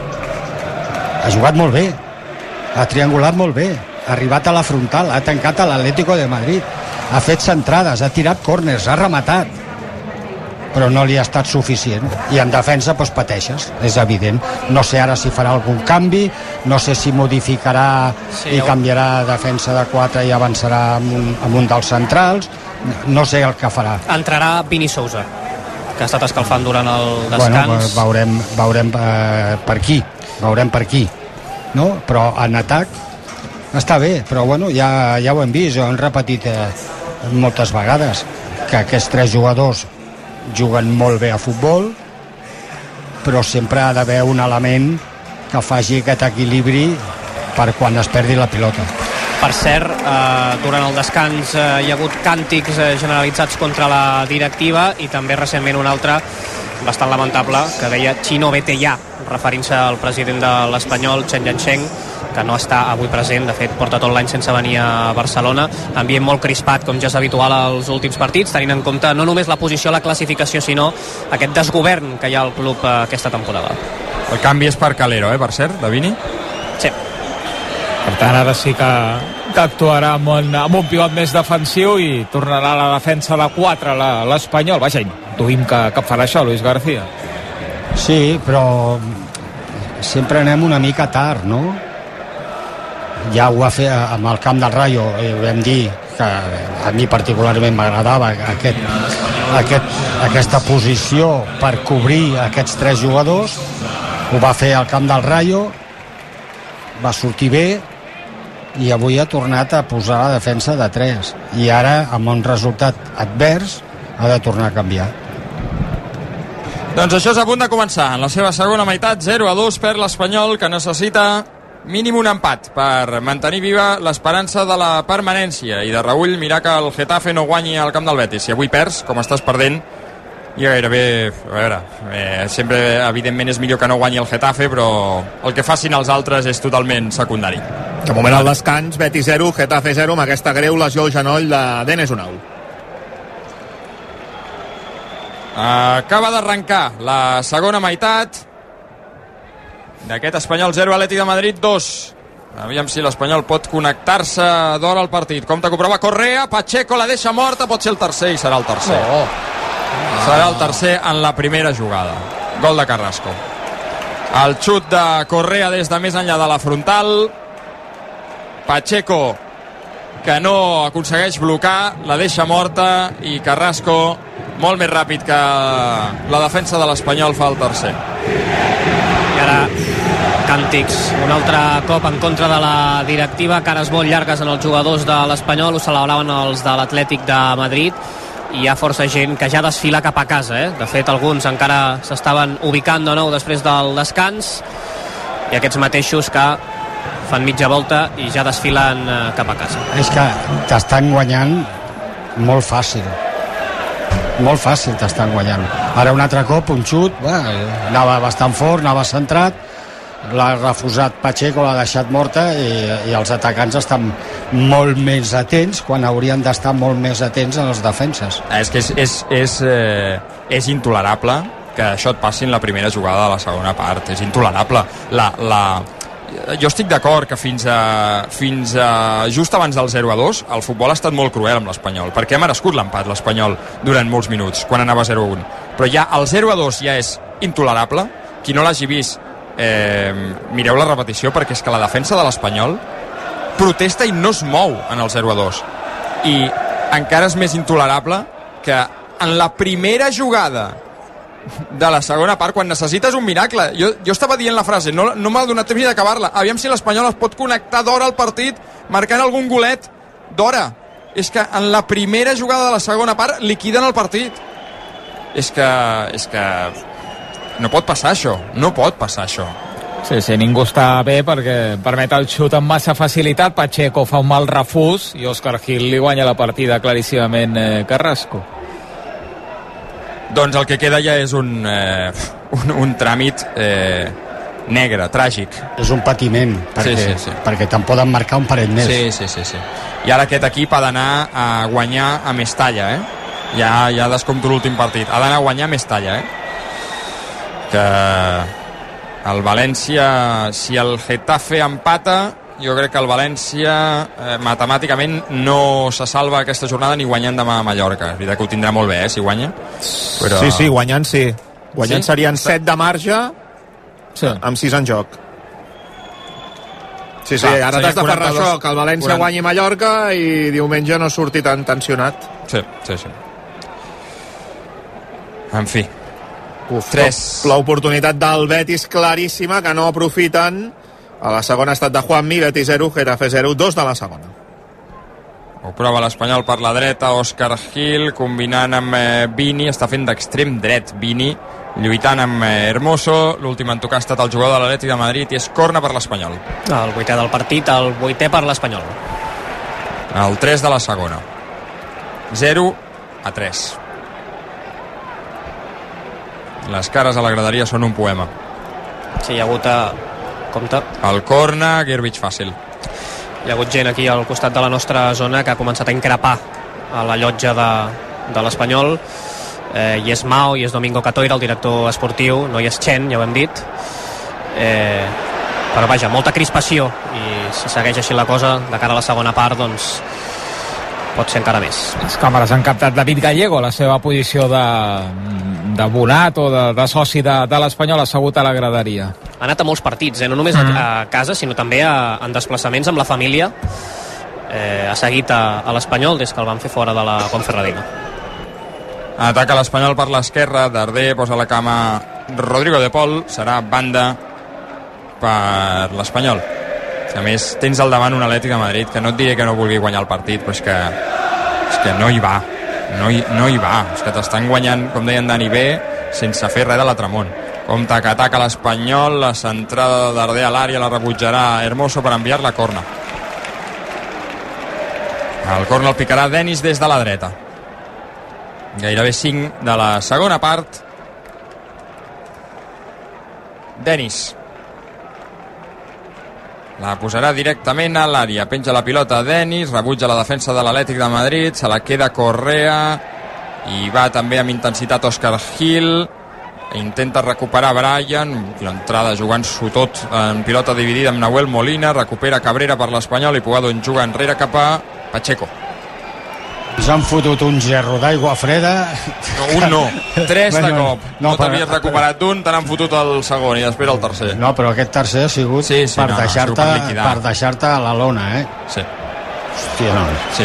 Ha jugat molt bé, ha triangulat molt bé, ha arribat a la frontal, ha tancat a l'Atlético de Madrid, ha fet centrades, ha tirat córners, ha rematat, però no li ha estat suficient, i en defensa pateixes, és evident. No sé ara si farà algun canvi, no sé si modificarà i canviarà defensa de 4 i avançarà amb un dels centrals, no sé el que farà. Entrarà Vini Sousa, que ha estat escalfant durant el descans. Veurem per aquí, no? Però en atac està bé, però ja ho hem vist, ho hem repetit moltes vegades, que aquests 3 jugadors juguen molt bé a futbol, però sempre ha d'haver un element que faci aquest equilibri per quan es perdi la pilota. Per cert, durant el descans hi ha hagut càntics generalitzats contra la directiva, i també recentment un altre bastant lamentable que deia "Chino, vete ya", referint-se al president de l'Espanyol, Chen Jiancheng, que no està avui present, de fet porta tot l'any sense venir a Barcelona. Ambient molt crispat, com ja és habitual als últims partits, tenint en compte no només la posició a la classificació, sinó aquest desgovern que hi ha al club aquesta temporada. El canvi és per Calero, per cert, de Vini? Sí. Per tant, ara sí que actuarà amb un pivot més defensiu i tornarà a la defensa de 4 l'Espanyol. Vaja, intuïm que farà això Luis García. Sí, però sempre anem una mica tard, no? Ja ho va fer amb el camp del Rayo, vam dir que a mi particularment m'agradava aquesta posició per cobrir aquests 3 jugadors. Ho va fer al camp del Rayo, va sortir bé, i avui ha tornat a posar la defensa de 3, i ara amb un resultat advers ha de tornar a canviar. Doncs això és a punt de començar. En la seva segona meitat, 0-2 per l'Espanyol, que necessita mínim un empat per mantenir viva l'esperança de la permanència. I de reüll, mirar que el Getafe no guanyi al camp del Betis. Si avui perds, com estàs perdent, i gairebé, a veure, sempre evidentment és millor que no guanyi el Getafe, però el que facin els altres és totalment secundari. De moment al descans, Betis 0, Getafe 0, amb aquesta greu lesió al genoll de Denis Unau. Acaba d'arrencar la segona meitat d'aquest Espanyol 0, Atlètic de Madrid 2. Aviam si l'Espanyol pot connectar-se d'hora al partit. Compte que ho prova Correa, Pacheco la deixa morta, pot ser el tercer, i serà el tercer. Serà el tercer en la primera jugada. Gol de Carrasco. El xut de Correa des de més enllà de la frontal. Pacheco, que no aconsegueix blocar, la deixa morta, i Carrasco, molt més ràpid que la defensa de l'Espanyol, fa el tercer. I ara càntics un altre cop en contra de la directiva, cares molt llargues en els jugadors de l'Espanyol, ho celebraven els de l'Atlètic de Madrid, i hi ha força gent que ja desfila cap a casa, eh? De fet, alguns encara s'estaven ubicant de nou després del descans, i aquests mateixos que fan mitja volta i ja desfilen cap a casa. És que t'estan guanyant molt fàcil. Molt fàcil t'estan guanyant. Ara un altre cop, un xut, anava bastant fort, anava centrat, l'ha refusat Pacheco, l'ha deixat morta, i els atacants estan molt més atents quan haurien d'estar molt més atents a les defenses. És que és intolerable que això et passi en la primera jugada de la segona part. És intolerable. Jo estic d'acord que fins a just abans del 0-2 el futbol ha estat molt cruel amb l'Espanyol, perquè ha merescut l'empat l'Espanyol durant molts minuts quan anava 0-1, però ja el 0-2 ja és intolerable. Qui no l'hagi vist, mireu la repetició, perquè és que la defensa de l'Espanyol protesta i no es mou en el 0-2, i encara és més intolerable que en la primera jugada de la segona part, quan necessites un miracle. Jo estava dient la frase, no m'ha donat temps ni d'acabar-la, aviam si l'Espanyol es pot connectar d'hora al partit marcant algun golet d'hora. És que en la primera jugada de la segona part liquiden el partit. És que no pot passar això, no pot passar això. Sí, ningú està bé perquè permet el xut amb massa facilitat. Pacheco fa un mal refús i Òscar Gil li guanya la partida claríssimament Carrasco. Doncs el que queda ja és un tràmit negre, tràgic. És un patiment, perquè te'n poden marcar un parell més. Sí. I ara aquest equip ha d'anar a guanyar a Mestalla, Ja descompto l'últim partit. Ha d'anar a guanyar a Mestalla, Que el València, si el Getafe empata, jo crec que el València matemàticament no se salva aquesta jornada ni guanyant demà a Mallorca. És veritat que ho tindrà molt bé, si guanya. Però... Sí, guanyant sí. Guanyant serien 7 de marge amb 6 en joc. Sí, ara t'has de fer això, que el València guanyi Mallorca i diumenge no surti tan tensionat. Sí. En fi. L'oportunitat del Betis claríssima, que no aprofiten. A la segona ha estat de Juanmi, Betis 0, Getafe 0, 2 de la segona. Ho prova l'Espanyol per la dreta, Òscar Gil, combinant amb Vini, està fent d'extrem dret Vini, lluitant amb Hermoso. L'últim en tocar ha estat el jugador de l'Atlètic de Madrid i és corna per l'Espanyol. El 8è del partit, el 8è per l'Espanyol. El 3 de la segona. 0-3. Les cares a la graderia són un poema. Sí, hi ha hagut compte. El corna, Guervich fàcil. Hi ha hagut gent aquí al costat de la nostra zona que ha començat a increpar a la llotja de l'Espanyol. Hi és Mao, hi és Domingo Catoira, el director esportiu, no hi és Chen, ja ho hem dit. Però vaja, molta crispació, i si segueix així la cosa de cara a la segona part, doncs pot ser encara més. Les càmeres han captat David Gallego, la seva posició d'abonat o de soci de l'Espanyol assegut a la graderia. Ha anat a molts partits, no només a casa, sinó també en desplaçaments amb la família. Ha seguit a l'Espanyol des que el van fer fora de la Ponferradina. Ataca l'Espanyol per l'esquerra, Darder posa la cama Rodrigo de Paul, serà banda per l'Espanyol. A més, tens al davant un Atlètic de Madrid que no et diré que no vulgui guanyar el partit, però és que no hi va. No hi va. És que t'estan guanyant, com deien Dani, bé, sense fer res de l'Atramont. Compte que ataca l'Espanyol, la centrada de Darder a l'àrea la rebutjarà Hermoso per enviar-la a corna. El corna el picarà Denis des de la dreta. Gairebé 5 de la segona part. Denis la posarà directament a l'àrea, penja la pilota Denis, rebutja la defensa de l'Atlètic de Madrid, se la queda Correa i va també amb intensitat Òscar Gil, intenta recuperar Brian, l'entrada jugant-s'ho tot en pilota dividida amb Nahuel Molina, recupera Cabrera per l'Espanyol i Pugado en juga enrere cap a Pacheco. Ens han fotut un gerro d'aigua freda. No, un no, 3 de cop. No t'havies recuperat d'un, te n'han fotut el segon i després el tercer. No, però aquest tercer ha sigut per deixar-te a la lona, Sí. Hòstia, no. Sí.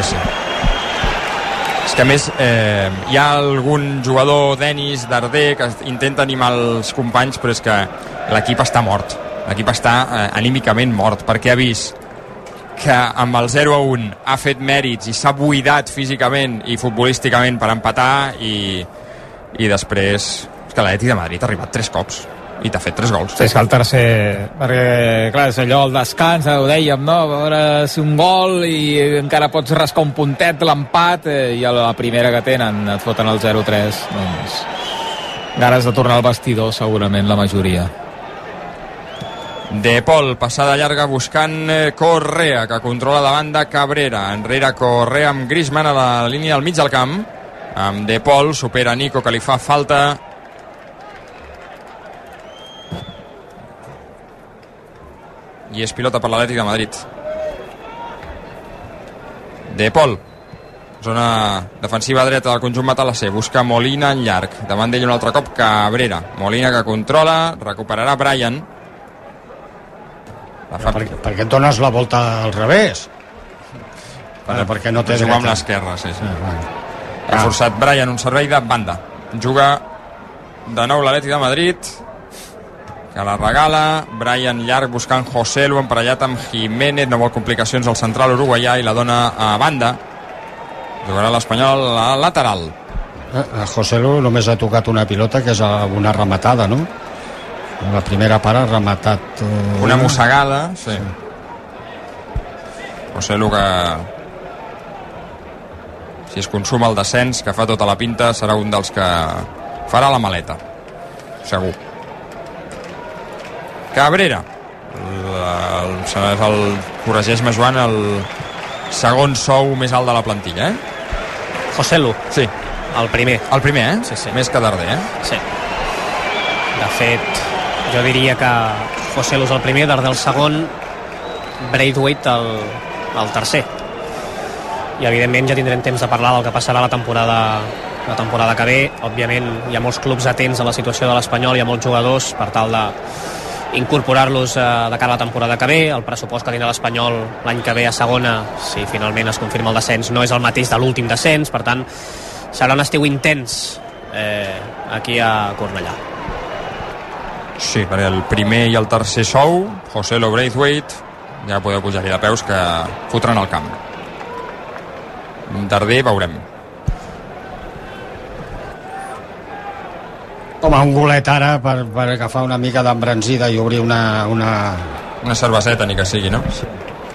És que a més hi ha algun jugador, Denis, Darder, que intenta animar els companys, però és que l'equip està mort. L'equip està anímicament mort, perquè ha vist que amb el 0-1 ha fet mèrits i s'ha buidat físicament i futbolísticament per empatar i després és que l'Atlètic de Madrid ha arribat 3 cops i t'ha fet 3 gols. Sí, és que el tercer, perquè clar, és allò, el descans, ho dèiem, no? A veure si un gol i encara pots rascar un puntet l'empat i a la primera que tenen et foten el 0-3, doncs ganes de tornar al vestidor segurament la majoria. De Paul, passada llarga buscant Correa, que controla de banda Cabrera, enrere Correa amb Griezmann a la línia del mig del camp, amb De Paul, supera Nico, que li fa falta. I és pilota per l'Atlètic de Madrid. De Paul, zona defensiva dreta del conjunt matalasser, busca Molina en llarg, davant d'ell un altre cop Cabrera, Molina que controla, recuperarà Bryan. Per què et dones la volta al revés? Perquè no té dreta. Amb l'esquerra, sí. Ha forçat Bryan un servei de banda. Juga de nou l'Atlètic de Madrid, que la regala. Bryan llarg buscant Joselu, emparellat amb Jiménez, no vol complicacions al central uruguaià i la dona a banda. Jugarà l'Espanyol a lateral. A Joselu només ha tocat una pilota, que és una rematada, no? La primera part ha rematat una mossegada, sí. Joselu, que si es consuma el descens, que fa tota la pinta, serà un dels que farà la maleta, segur. Cabrera, corregeix-me, Joan, el segon sou més alt de la plantilla, Joselu. Sí. El primer. El primer, Sí. Més que Darder, Sí. De fet, jo diria que Joselu és el primer, Darder el segon, Braithwaite el tercer. I evidentment ja tindrem temps de parlar del que passarà la temporada que ve. Òbviament hi ha molts clubs atents a la situació de l'Espanyol, hi ha molts jugadors per tal de incorporar-los de cara a la temporada que ve. El pressupost que tindrà l'Espanyol l'any que ve a segona, si finalment es confirma el descens, no és el mateix de l'últim descens, per tant serà un estiu intens aquí a Cornellà. Sí, perquè el primer i el tercer sou, Joselu, Braithwaite, ja podeu pujar-hi de peus, que fotran al camp. Darder, veurem. Home, un golet ara per agafar una mica d'embranzida i obrir una cerveseta, ni que sigui, no? Sí.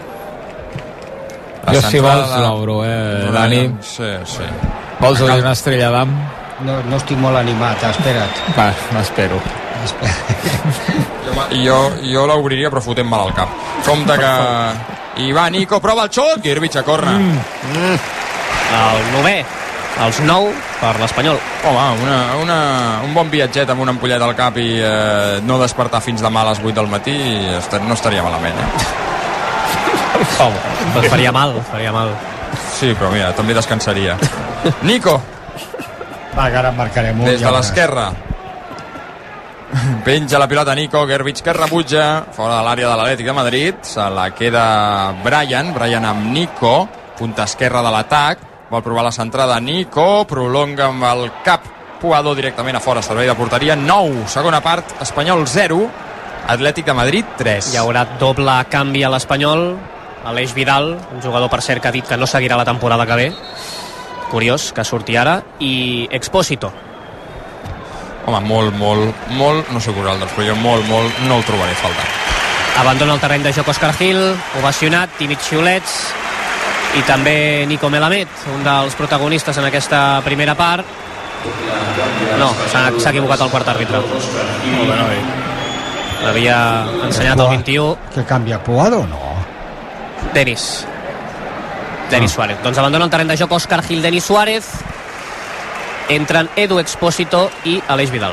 Jo si vols l'obro, Dani. Sí. Vols obrir una estrella d'am? No estic molt animat, espera't. Va, m'espero. Jo l'obriria, però fotem mal al cap. Compte que hi va Nico, prova el xot, Girvich a córner. El 9è, els 9 per l'Espanyol. Home, un bon viatget amb una ampolleta al cap i no despertar fins demà a les 8 del matí no estaria malament, Doncs faria mal. Sí, però mira, també descansaria. Nico. Va, que ara marcarem un. Des de l'esquerra. Penja la pilota Nico, Girvich que rebutja fora de l'àrea de l'Atlètic de Madrid, se la queda Bryan amb Nico, punta esquerra de l'atac, vol provar la centrada Nico, prolonga amb el cap Puado directament a fora, servei de porteria 9, segona part, Espanyol 0, Atlètic de Madrid 3. Hi haurà doble canvi a l'Espanyol, Aleix Vidal, un jugador per cert que ha dit que no seguirà la temporada que ve, curiós que surti ara, i Expósito. Home, molt, no sé vosaltres, però jo molt, no el trobaré a faltar. Abandona el terreny de joc Òscar Gil, ovacionat, tímids xiulets, i també Nico Melamed, un dels protagonistes en aquesta primera part. No, s'ha equivocat el quart àrbitre. L'havia ensenyat el 21. Que canvia Puado o no? Denis Suárez. Doncs abandona el terreny de joc Òscar Gil, Denis Suárez. Entren Edu Expósito i Aleix Vidal.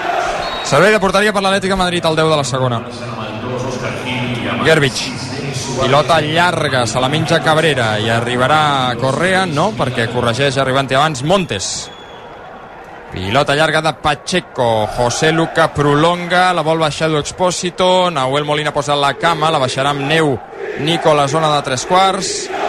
Servei de porteria per l'Atlètic de Madrid, al 10 de la segona. Girvich. Pilota llarga, se la menja Cabrera i arribarà Correa, no, perquè corregeix arribant abans Montes. Pilota llarga de Pacheco, José Luca prolonga, la vol baixar d'Expósito, Nahuel Molina posa la cama, la baixarà amb neu Nico a la zona de 3/4,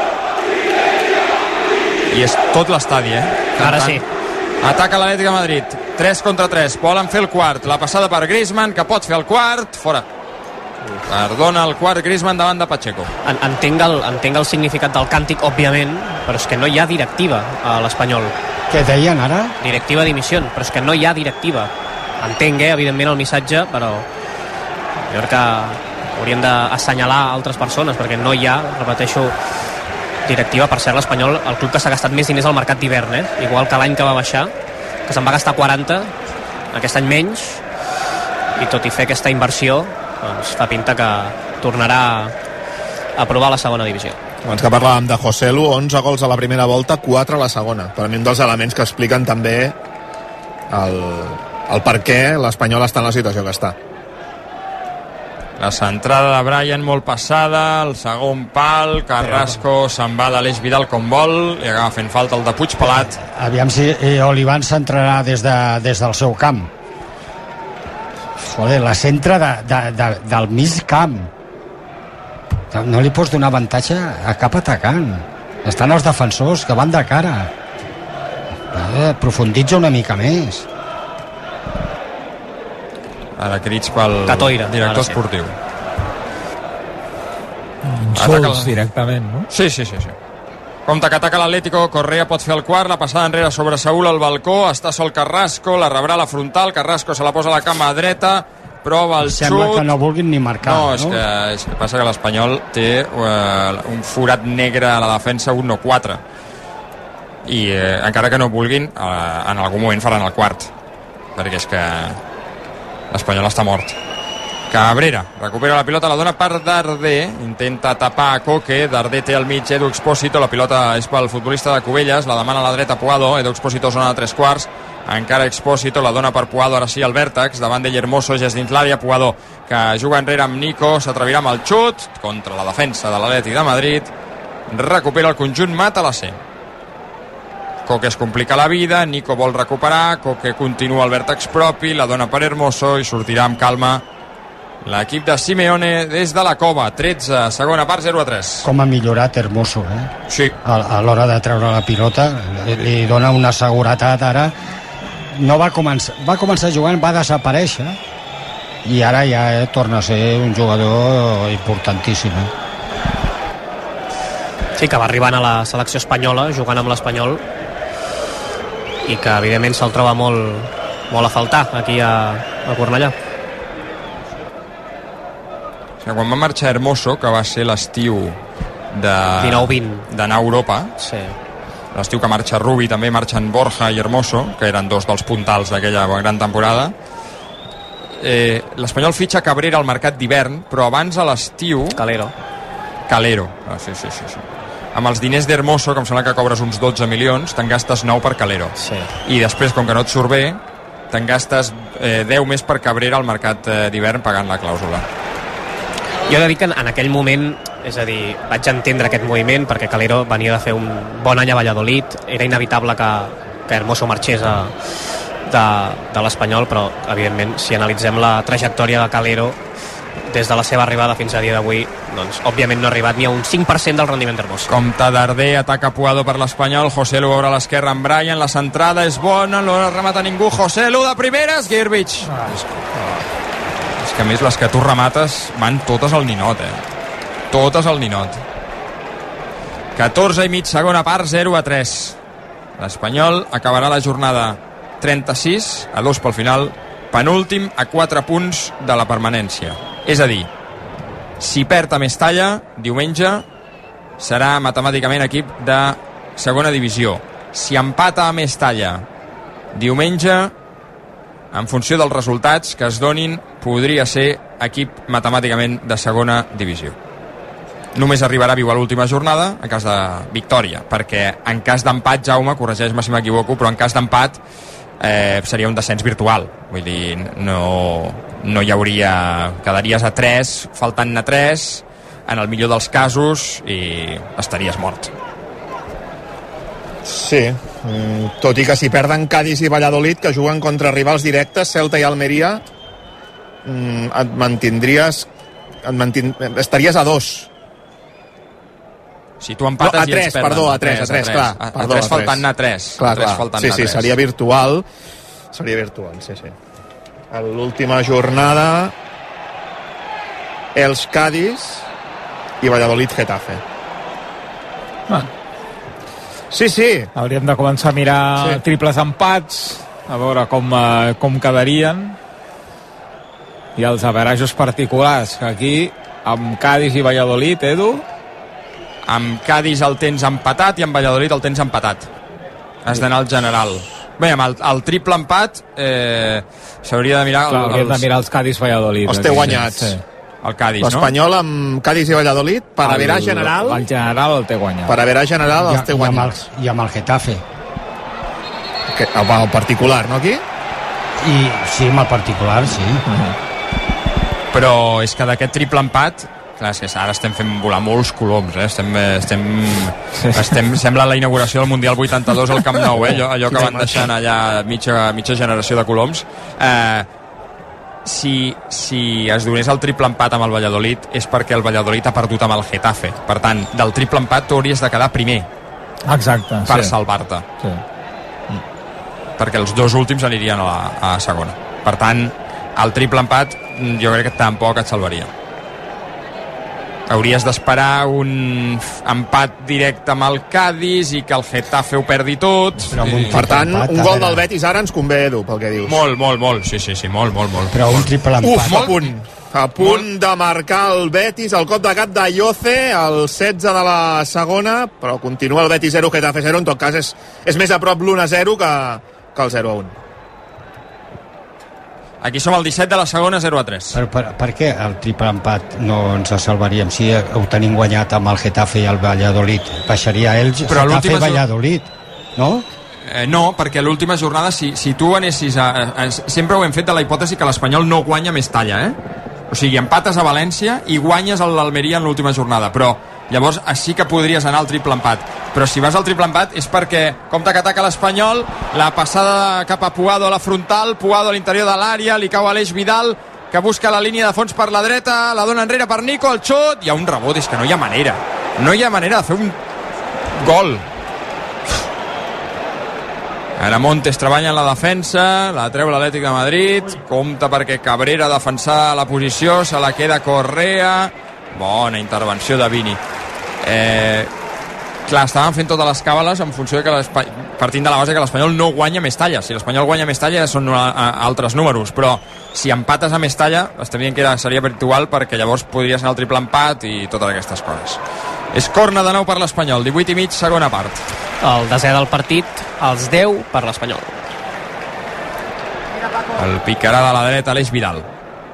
i és tot l'estadi, Ara sí. Ataca l'Atlètic de Madrid, 3 contra 3, volen fer el quart, la passada per Griezmann, que pot fer el quart, fora. Perdona el quart Griezmann davant de Pacheco. Entenc el significat del càntic, òbviament, però és que no hi ha directiva a l'Espanyol. Què deien ara? Directiva dimissió, però és que no hi ha directiva. Entenc, evidentment, el missatge, però jo crec que haurien d'assenyalar altres persones, perquè no hi ha, repeteixo, directiva. Per cert, l'Espanyol, el club que s'ha gastat més diners al mercat d'hivern, igual que l'any que va baixar, que se'n va gastar 40, aquest any menys, i tot i fer aquesta inversió, doncs fa pinta que tornarà a provar la segona divisió. Abans que parlàvem de Joselu, 11 gols a la primera volta, 4 a la segona. Per mi un dels elements que expliquen també el per què l'Espanyol està en la situació que està. La centrada de Brian molt passada, el segon pal, Carrasco se'n va de l'Eix Vidal com vol i acaba fent falta el de Puigpelat. Aviam si Oliván s'entrarà des del seu camp. Joder, la centra del mig camp. No li pots donar avantatge a cap atacant. Estan els defensors que van de cara. Profunditza una mica més. Ara crits pel Catoira, director esportiu. Insults directament, no? Sí. Compte que ataca l'Atlético, Correa pot fer el quart, la passada enrere sobre Saúl al balcó, està sol Carrasco, la rebrà a la frontal, Carrasco se la posa a la cama dreta, prova el xut. Sembla que no vulguin ni marcar. No, és que passa que l'Espanyol té un forat negre a la defensa 1-4 i encara que no vulguin en algun moment faran el quart, perquè és que l'Espanyol està mort. Cabrera recupera la pilota, la dona per Darder, intenta tapar a Coque, Darder té al mig Edu Expósito, la pilota és pel futbolista de Cubelles, la demana a la dreta Puado, Edu Expósito zona de 3/4, encara Expósito, la dona per Puado, ara sí al vèrtex, davant d'ell Hermoso, gest dins l'àrea, Puado que juga enrere amb Nico, s'atrevirà amb el xut contra la defensa de l'Atlètic de Madrid, recupera el conjunt Matalassé. Coque es complica la vida, Nico vol recuperar, Coque continua al vèrtex propi, la dona per Hermoso i sortirà amb calma l'equip de Simeone des de la cova. 13, segona part, 0-3. Com ha millorat Hermoso, Sí. A l'hora de treure la pilota, li dona una seguretat ara. No va començar jugant, va desaparèixer i ara ja torna a ser un jugador importantíssim. Sí, que va arribant a la selecció espanyola, jugant amb l'Espanyol, i que evidentment se'l troba molt a faltar aquí a Cornellà. Quan va marxar Hermoso, que va ser l'estiu de 19-20 d'anar a Europa, sí. L'estiu que marxa Rubi, també marxen Borja i Hermoso, que eren dos dels puntals d'aquella gran temporada. L'Espanyol fitxa Cabrera al mercat d'hivern, però abans a l'estiu Calero, sí. Amb els diners d'Hermoso, que em sembla que cobres uns 12 milions, te'n gastes 9 per Calero, sí. I després, com que no et surt bé, te'n gastes 10 més per Cabrera al mercat d'hivern pagant la clàusula. Jo he de dir que en aquell moment, és a dir, vaig entendre aquest moviment perquè Calero venia de fer un bon any a Valladolid, era inevitable que Hermoso marxés de l'Espanyol, però evidentment si analitzem la trajectòria de Calero des de la seva arribada fins a dia d'avui, doncs òbviament no ha arribat ni a un 5% del rendiment d'Hermoso. Compte Darder, ataca Puado per l'Espanyol, Joselu obre a l'esquerra amb Brian, la centrada és bona, no remata ningú, Joselu de primeres, Girvich. És que a més les que tu remates van totes al ninot, totes al ninot. 14 i mig, segona part, 0-3. L'Espanyol acabarà la jornada 36 a 2 pel final, penúltim a 4 punts de la permanència. És a dir, si perd a Mestalla diumenge serà matemàticament equip de segona divisió. Si empata a Mestalla diumenge, en funció dels resultats que es donin, podria ser equip matemàticament de segona divisió. Només arribarà viu a l'última jornada en cas de victòria, perquè en cas d'empat, Jaume, corregeix-me si m'equivoco, però en cas d'empat seria un descens virtual, vull dir, no hi hauria, quedaries a 3, faltant-ne 3, en el millor dels casos, i estaries mort. Sí, tot i que si perden Cádiz i Valladolid, que juguen contra rivals directes, Celta i Almeria, estaries a 2. Si tu empates no, a 3, perdó, a 3, clar. A 3 faltant anar a 3. Sí, seria virtual. Seria virtual, sí. A l'última jornada, Els Cádiz i Valladolid Getafe. Sí. Hauríem de començar a mirar triples empats, a veure com quedarien, i els averajos particulars, que aquí, amb Cádiz i Valladolid, Edu? Amb Cádiz el tens empatat i amb Valladolid el tens empatat. Has d'anar al general. Bé, amb el triple empat s'hauria de mirar... Hauríem de mirar els Cádiz-Valladolid. Els té guanyats. Sí. El Cádiz, l'Espanyol amb Cádiz i Valladolid, per haverà general... El general el té guanyat. Per haverà general els té guanyats. I amb el Getafe. El particular, no, aquí? Sí, amb el particular, sí. Però és que d'aquest triple empat... Clar, és que ara estem fent volar molts coloms, sembla la inauguració del Mundial 82 al Camp Nou, allò que van deixant allà mitja generació de coloms. Si es donés el triple empat amb el Valladolid és perquè el Valladolid ha perdut amb el Getafe. Per tant, del triple empat tu hauries de quedar primer. Exacte. Per salvar-te. Sí. Perquè els dos últims anirien a segona. Per tant, el triple empat jo crec que tampoc et salvaria. Hauries d'esperar un empat directe amb el Cádiz i que el Getafe ho perdi tot. Per tant, un gol del Betis ara ens convé, Edu, pel que dius. Molt. Sí, molt. Però un triple empat. A punt de marcar el Betis, el cop de cap de Yoce, el 16 de la segona, però continua el Betis 0, Getafe 0. En tot cas, és més a prop l'1-0 que el 0-1. Aquí som al 17 de la segona, 0-3. Per què el triple empat no ens salvaríem? Si ho tenim guanyat amb el Getafe i el Valladolid, baixaria ells, Getafe i Valladolid, no? No, perquè l'última jornada, si tu anessis sempre ho hem fet de la hipòtesi que l'Espanyol no guanya Mestalla, O sigui, empates a València i guanyes l'Almeria en l'última jornada, però llavors així que podries anar al triple empat. Però si vas al triple empat és perquè, compte que ataca l'Espanyol, la passada cap a Puado a la frontal, Puado a l'interior de l'àrea, li cau Aleix Vidal, que busca la línia de fons per la dreta, la dona enrere per Nico, el xut, hi ha un rebot, és que no hi ha manera de fer un gol. Ara Montes treballa en la defensa, la treu l'Atlètic de Madrid, compta perquè Cabrera defensar la posició, se la queda Correa. Bona intervenció de Vini. Clar, estaven fent totes les càbales en funció de que partint de la base que l'Espanyol no guanya Mestalla. Si l'Espanyol guanya Mestalla són altres números, però si empates a Mestalla estem dient que seria virtual, perquè llavors podries anar al triple empat i totes aquestes coses. És corna de nou per l'Espanyol, 18 i mig, segona part. El desè del partit, els 10 per l'Espanyol. El picarà de la dreta Aleix Vidal.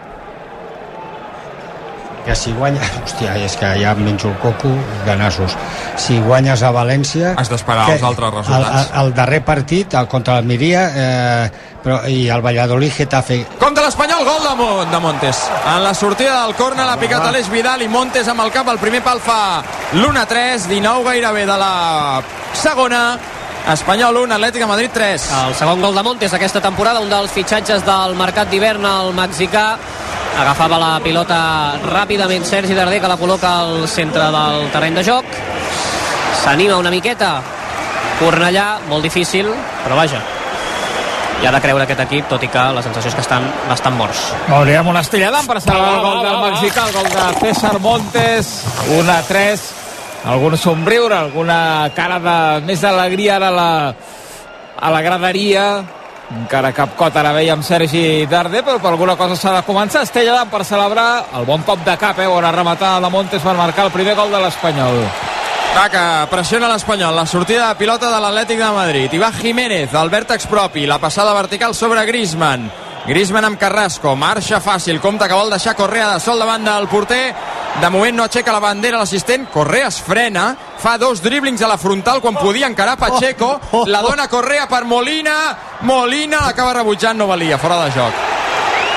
Que si guanyes... Hòstia, és que ja em menjo el coco, ganassos. Si guanyes a València... Has d'esperar els altres resultats. El darrer partit, contra l'Almeria, i el Valladolid Getafe... Compte l'Espanyol, gol de Montes. En la sortida del córner l'ha picat Aleix Vidal i Montes amb el cap. El primer pal fa l'1-3, 19 gairebé de la segona. Espanyol 1, Atlètic de Madrid 3. El segon gol de Montes aquesta temporada, un dels fitxatges del mercat d'hivern, el mexicà. Agafava la pilota ràpidament Sergi Darder, que la col·loca al centre del terreny de joc. S'anima una miqueta. Cornellà, molt difícil, però vaja, hi ha de creure aquest equip, tot i que la sensació és que estan bastant morts. Veurem una estellada per celebrar el gol del mexicà, el gol de César Montes, 1-3. Algun somriure, alguna cara de més d'alegria ara a la graderia. Encara cap cot ara veiem Sergi Darder, però per alguna cosa s'ha de començar. Estella per celebrar el bon cop de cap, bona rematada de Montes per marcar el primer gol de l'Espanyol. Que pressiona l'Espanyol, la sortida de pilota de l'Atlètic de Madrid. I va Jiménez, el vèrtex propi, la passada vertical sobre Griezmann. Griezmann amb Carrasco, marxa fàcil, compta que vol deixar Correa de sol davant del porter. De moment no aixeca la bandera l'assistent. Correa es frena, fa 2 dríblings a la frontal quan podia encarar Pacheco, la dona Correa per Molina l'acaba rebutjant, no valia, fora de joc.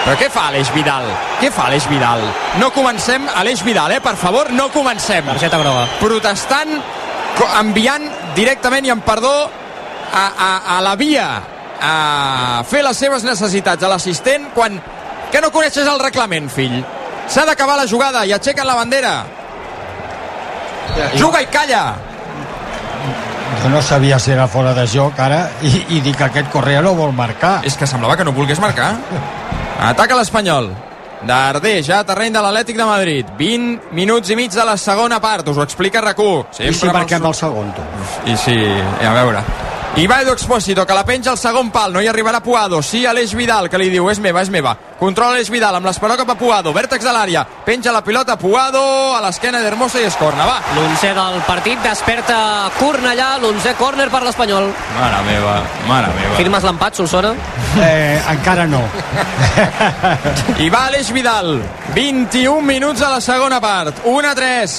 Però què fa Aleix Vidal? Què fa Aleix Vidal? No comencem Aleix Vidal, per favor, no comencem. Targeta groga. Protestant, enviant directament i amb perdó a la via a fer les seves necessitats a l'assistent quan que no coneixes el reglament, fill. S'ha d'acabar la jugada i aixequen la bandera. Juga i calla. Jo no sabia si era fora de joc ara i dic que aquest Correa no vol marcar. És que semblava que no volgués marcar. Ataca l'Espanyol. Darder, ja a terreny de l'Atlètic de Madrid. 20 minuts i mig de la segona part. Us ho explica RAC1. I si marquem el segon, tu? I si... a veure... I va Edu Expósito, que la penja al segon pal, no hi arribarà Puado, sí Aleix Vidal, que li diu, és meva, és meva. Controla Aleix Vidal amb l'esperó cap a Puado, vèrtex de l'àrea, penja la pilota Puado, a l'esquena d'Hermoso i es corna, va. L'11 del partit desperta Cornellà, l'11 córner per l'Espanyol. Mare meva, mare meva. Firmes l'empat, Solsona? Encara no. I va Aleix Vidal, 21 minuts a la segona part, 1-3.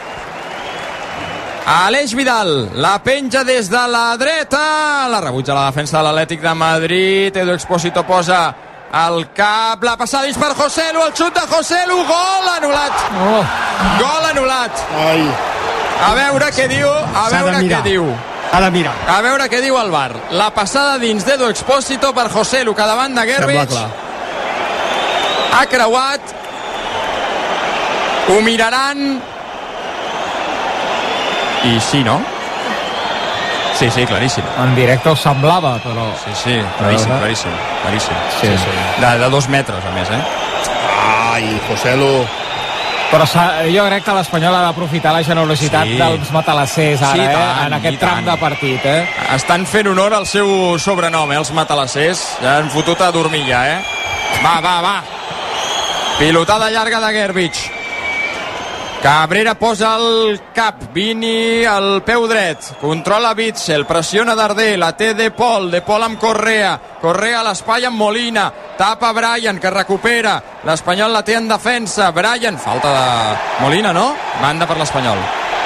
Aleix Vidal, la penja des de la dreta, la rebutja la defensa de l'Atlètic de Madrid, Edu Expósito posa el cap, la passada dins per Joselu, el xut de Joselu, gol anul·lat. Gol anul·lat. Ai. A veure què diu, a veure què diu. Ha de mirar. A veure què diu el VAR. La passada dins d'Edu Expósito per Joselu, que davant de Gervich ha creuat. Ho miraran. I sí, no? Sí, claríssim. En directe ho semblava, però... Sí, claríssim. Sí. De 2 metres, a més, Ai, Joselu. Però jo crec que l'Espanyol ha d'aprofitar la generositat dels matalassers ara, en aquest tram de partit, Estan fent honor al seu sobrenom, els matalassers. Ja han fotut a dormir, ja, Va. Pilotada llarga de Gervich. Cabrera posa el cap, Vini al peu dret, controla Witsel, pressiona Darder, la té De Paul amb Correa a l'espai amb Molina, tapa Bryan, que recupera, l'Espanyol la té en defensa, Bryan, falta de Molina, no? Banda per l'Espanyol.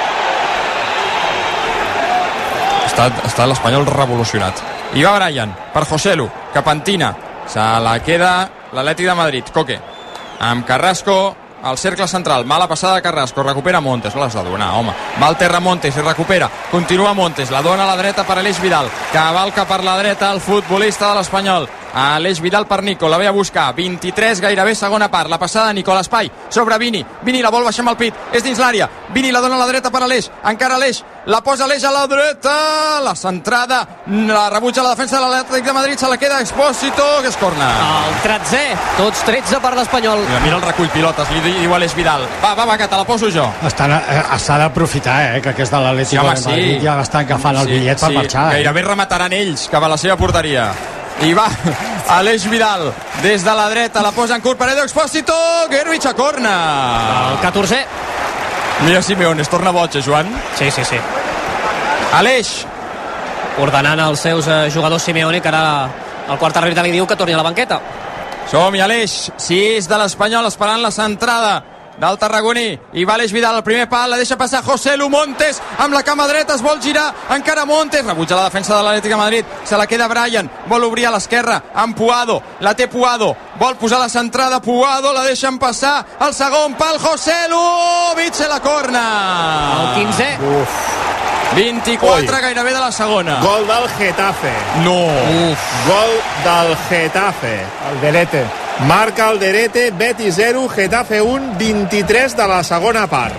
Està l'Espanyol revolucionat. I va Bryan, per Joselu, que pentina, se la queda l'Atlètic de Madrid, Coque, amb Carrasco, al cercle central, mala passada de Carrasco, recupera Montes, l'has de donar, home, va al terra Montes i recupera, continua Montes, la dona a la dreta per Aleix Vidal, cavalca per la dreta el futbolista de l'Espanyol, Aleix Vidal per Nico, la ve a buscar, 23 gairebé segona part, la passada de Nico a l'espai, sobre Vini la vol baixar amb el pit, és dins l'àrea, Vini la dona a la dreta per Aleix, encara Aleix, la posa Aleix a la dreta, la centrada, la rebutja la defensa de l'Atlètic de Madrid, se la queda Expósito, que es corna. El 13, tots 13 per l'Espanyol. Mira el recull pilotes, li diu Aleix Vidal. Va, que te la poso jo. S'ha d'aprofitar, que és de l'Atlètic de Madrid, ja l'estan agafant el bitllet per marxar. Gairebé remataran ells cap a la seva porteria. I va Aleix Vidal des de la dreta, la posa en curt per Edu Expósito, Gervich a corna. El 14. Mira Simeone, es torna boig, Joan. Sí. Aleix. Ordenant els seus jugadors Simeone, que ara el quart àrbitre li diu que torni a la banqueta. Som-hi, Aleix. 6 de l'Espanyol esperant la centrada del tarragoní, i va Aleix Vidal al primer pal, la deixa passar Joselu, Montes amb la cama dreta, es vol girar encara Montes, rebutja la defensa de l'Atlètic de Madrid, se la queda Bryan, vol obrir a l'esquerra amb Puado, la té Puado, vol posar la centrada Puado, la deixen passar al segon pal, Joselu, Witsel a corna, el 15. 24 gairebé de la segona. Gol del Getafe. No. Gol del Getafe. El Derete. Marca el Derete, Betis 0, Getafe 1, 23 de la segona part.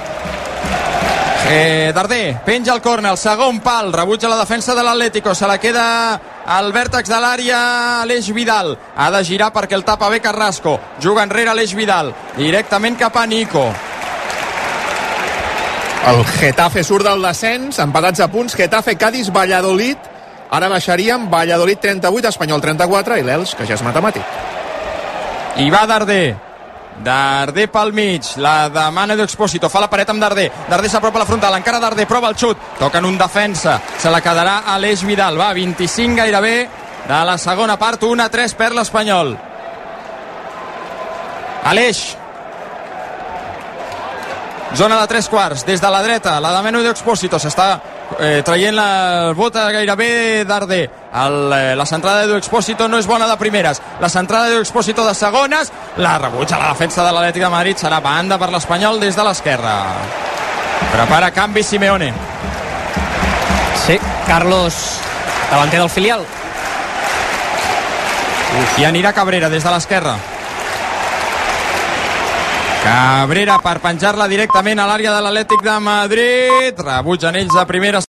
Darder penja el córner, el segon pal, rebutja la defensa de l'Atlético, se la queda al vèrtex de l'àrea Aleix Vidal, ha de girar perquè el tapa bé Carrasco, juga enrere Aleix Vidal, directament cap a Nico. El Getafe surt del descens, empatats a punts, Getafe, Cádiz, Valladolid, ara baixaríem, Valladolid 38, Espanyol 34 i l'Elx, que ja és matemàtic. I va Darder pel mig, la demana Edu Expósito, fa la paret amb Darder s'apropa a la frontal, encara Darder prova el xut, toquen un defensa, se la quedarà Aleix Vidal, va, 25 gairebé de la segona part, 1-3 per l'Espanyol. Aleix, zona de 3 quarts, des de la dreta, la demana Edu Expósito, s'està traient la bota gairebé Darder. La centrada d'Edu Expósito no és bona de primeres, la centrada d'Edu Expósito de segones, la rebutja la defensa de l'Atlètic de Madrid, serà banda per l'Espanyol des de l'esquerra. Prepara canvi Simeone. Sí, Carlos, davanter del filial. I anirà Cabrera des de l'esquerra. Cabrera per penjar-la directament a l'àrea de l'Atlètic de Madrid. Rebutgen ells a primera.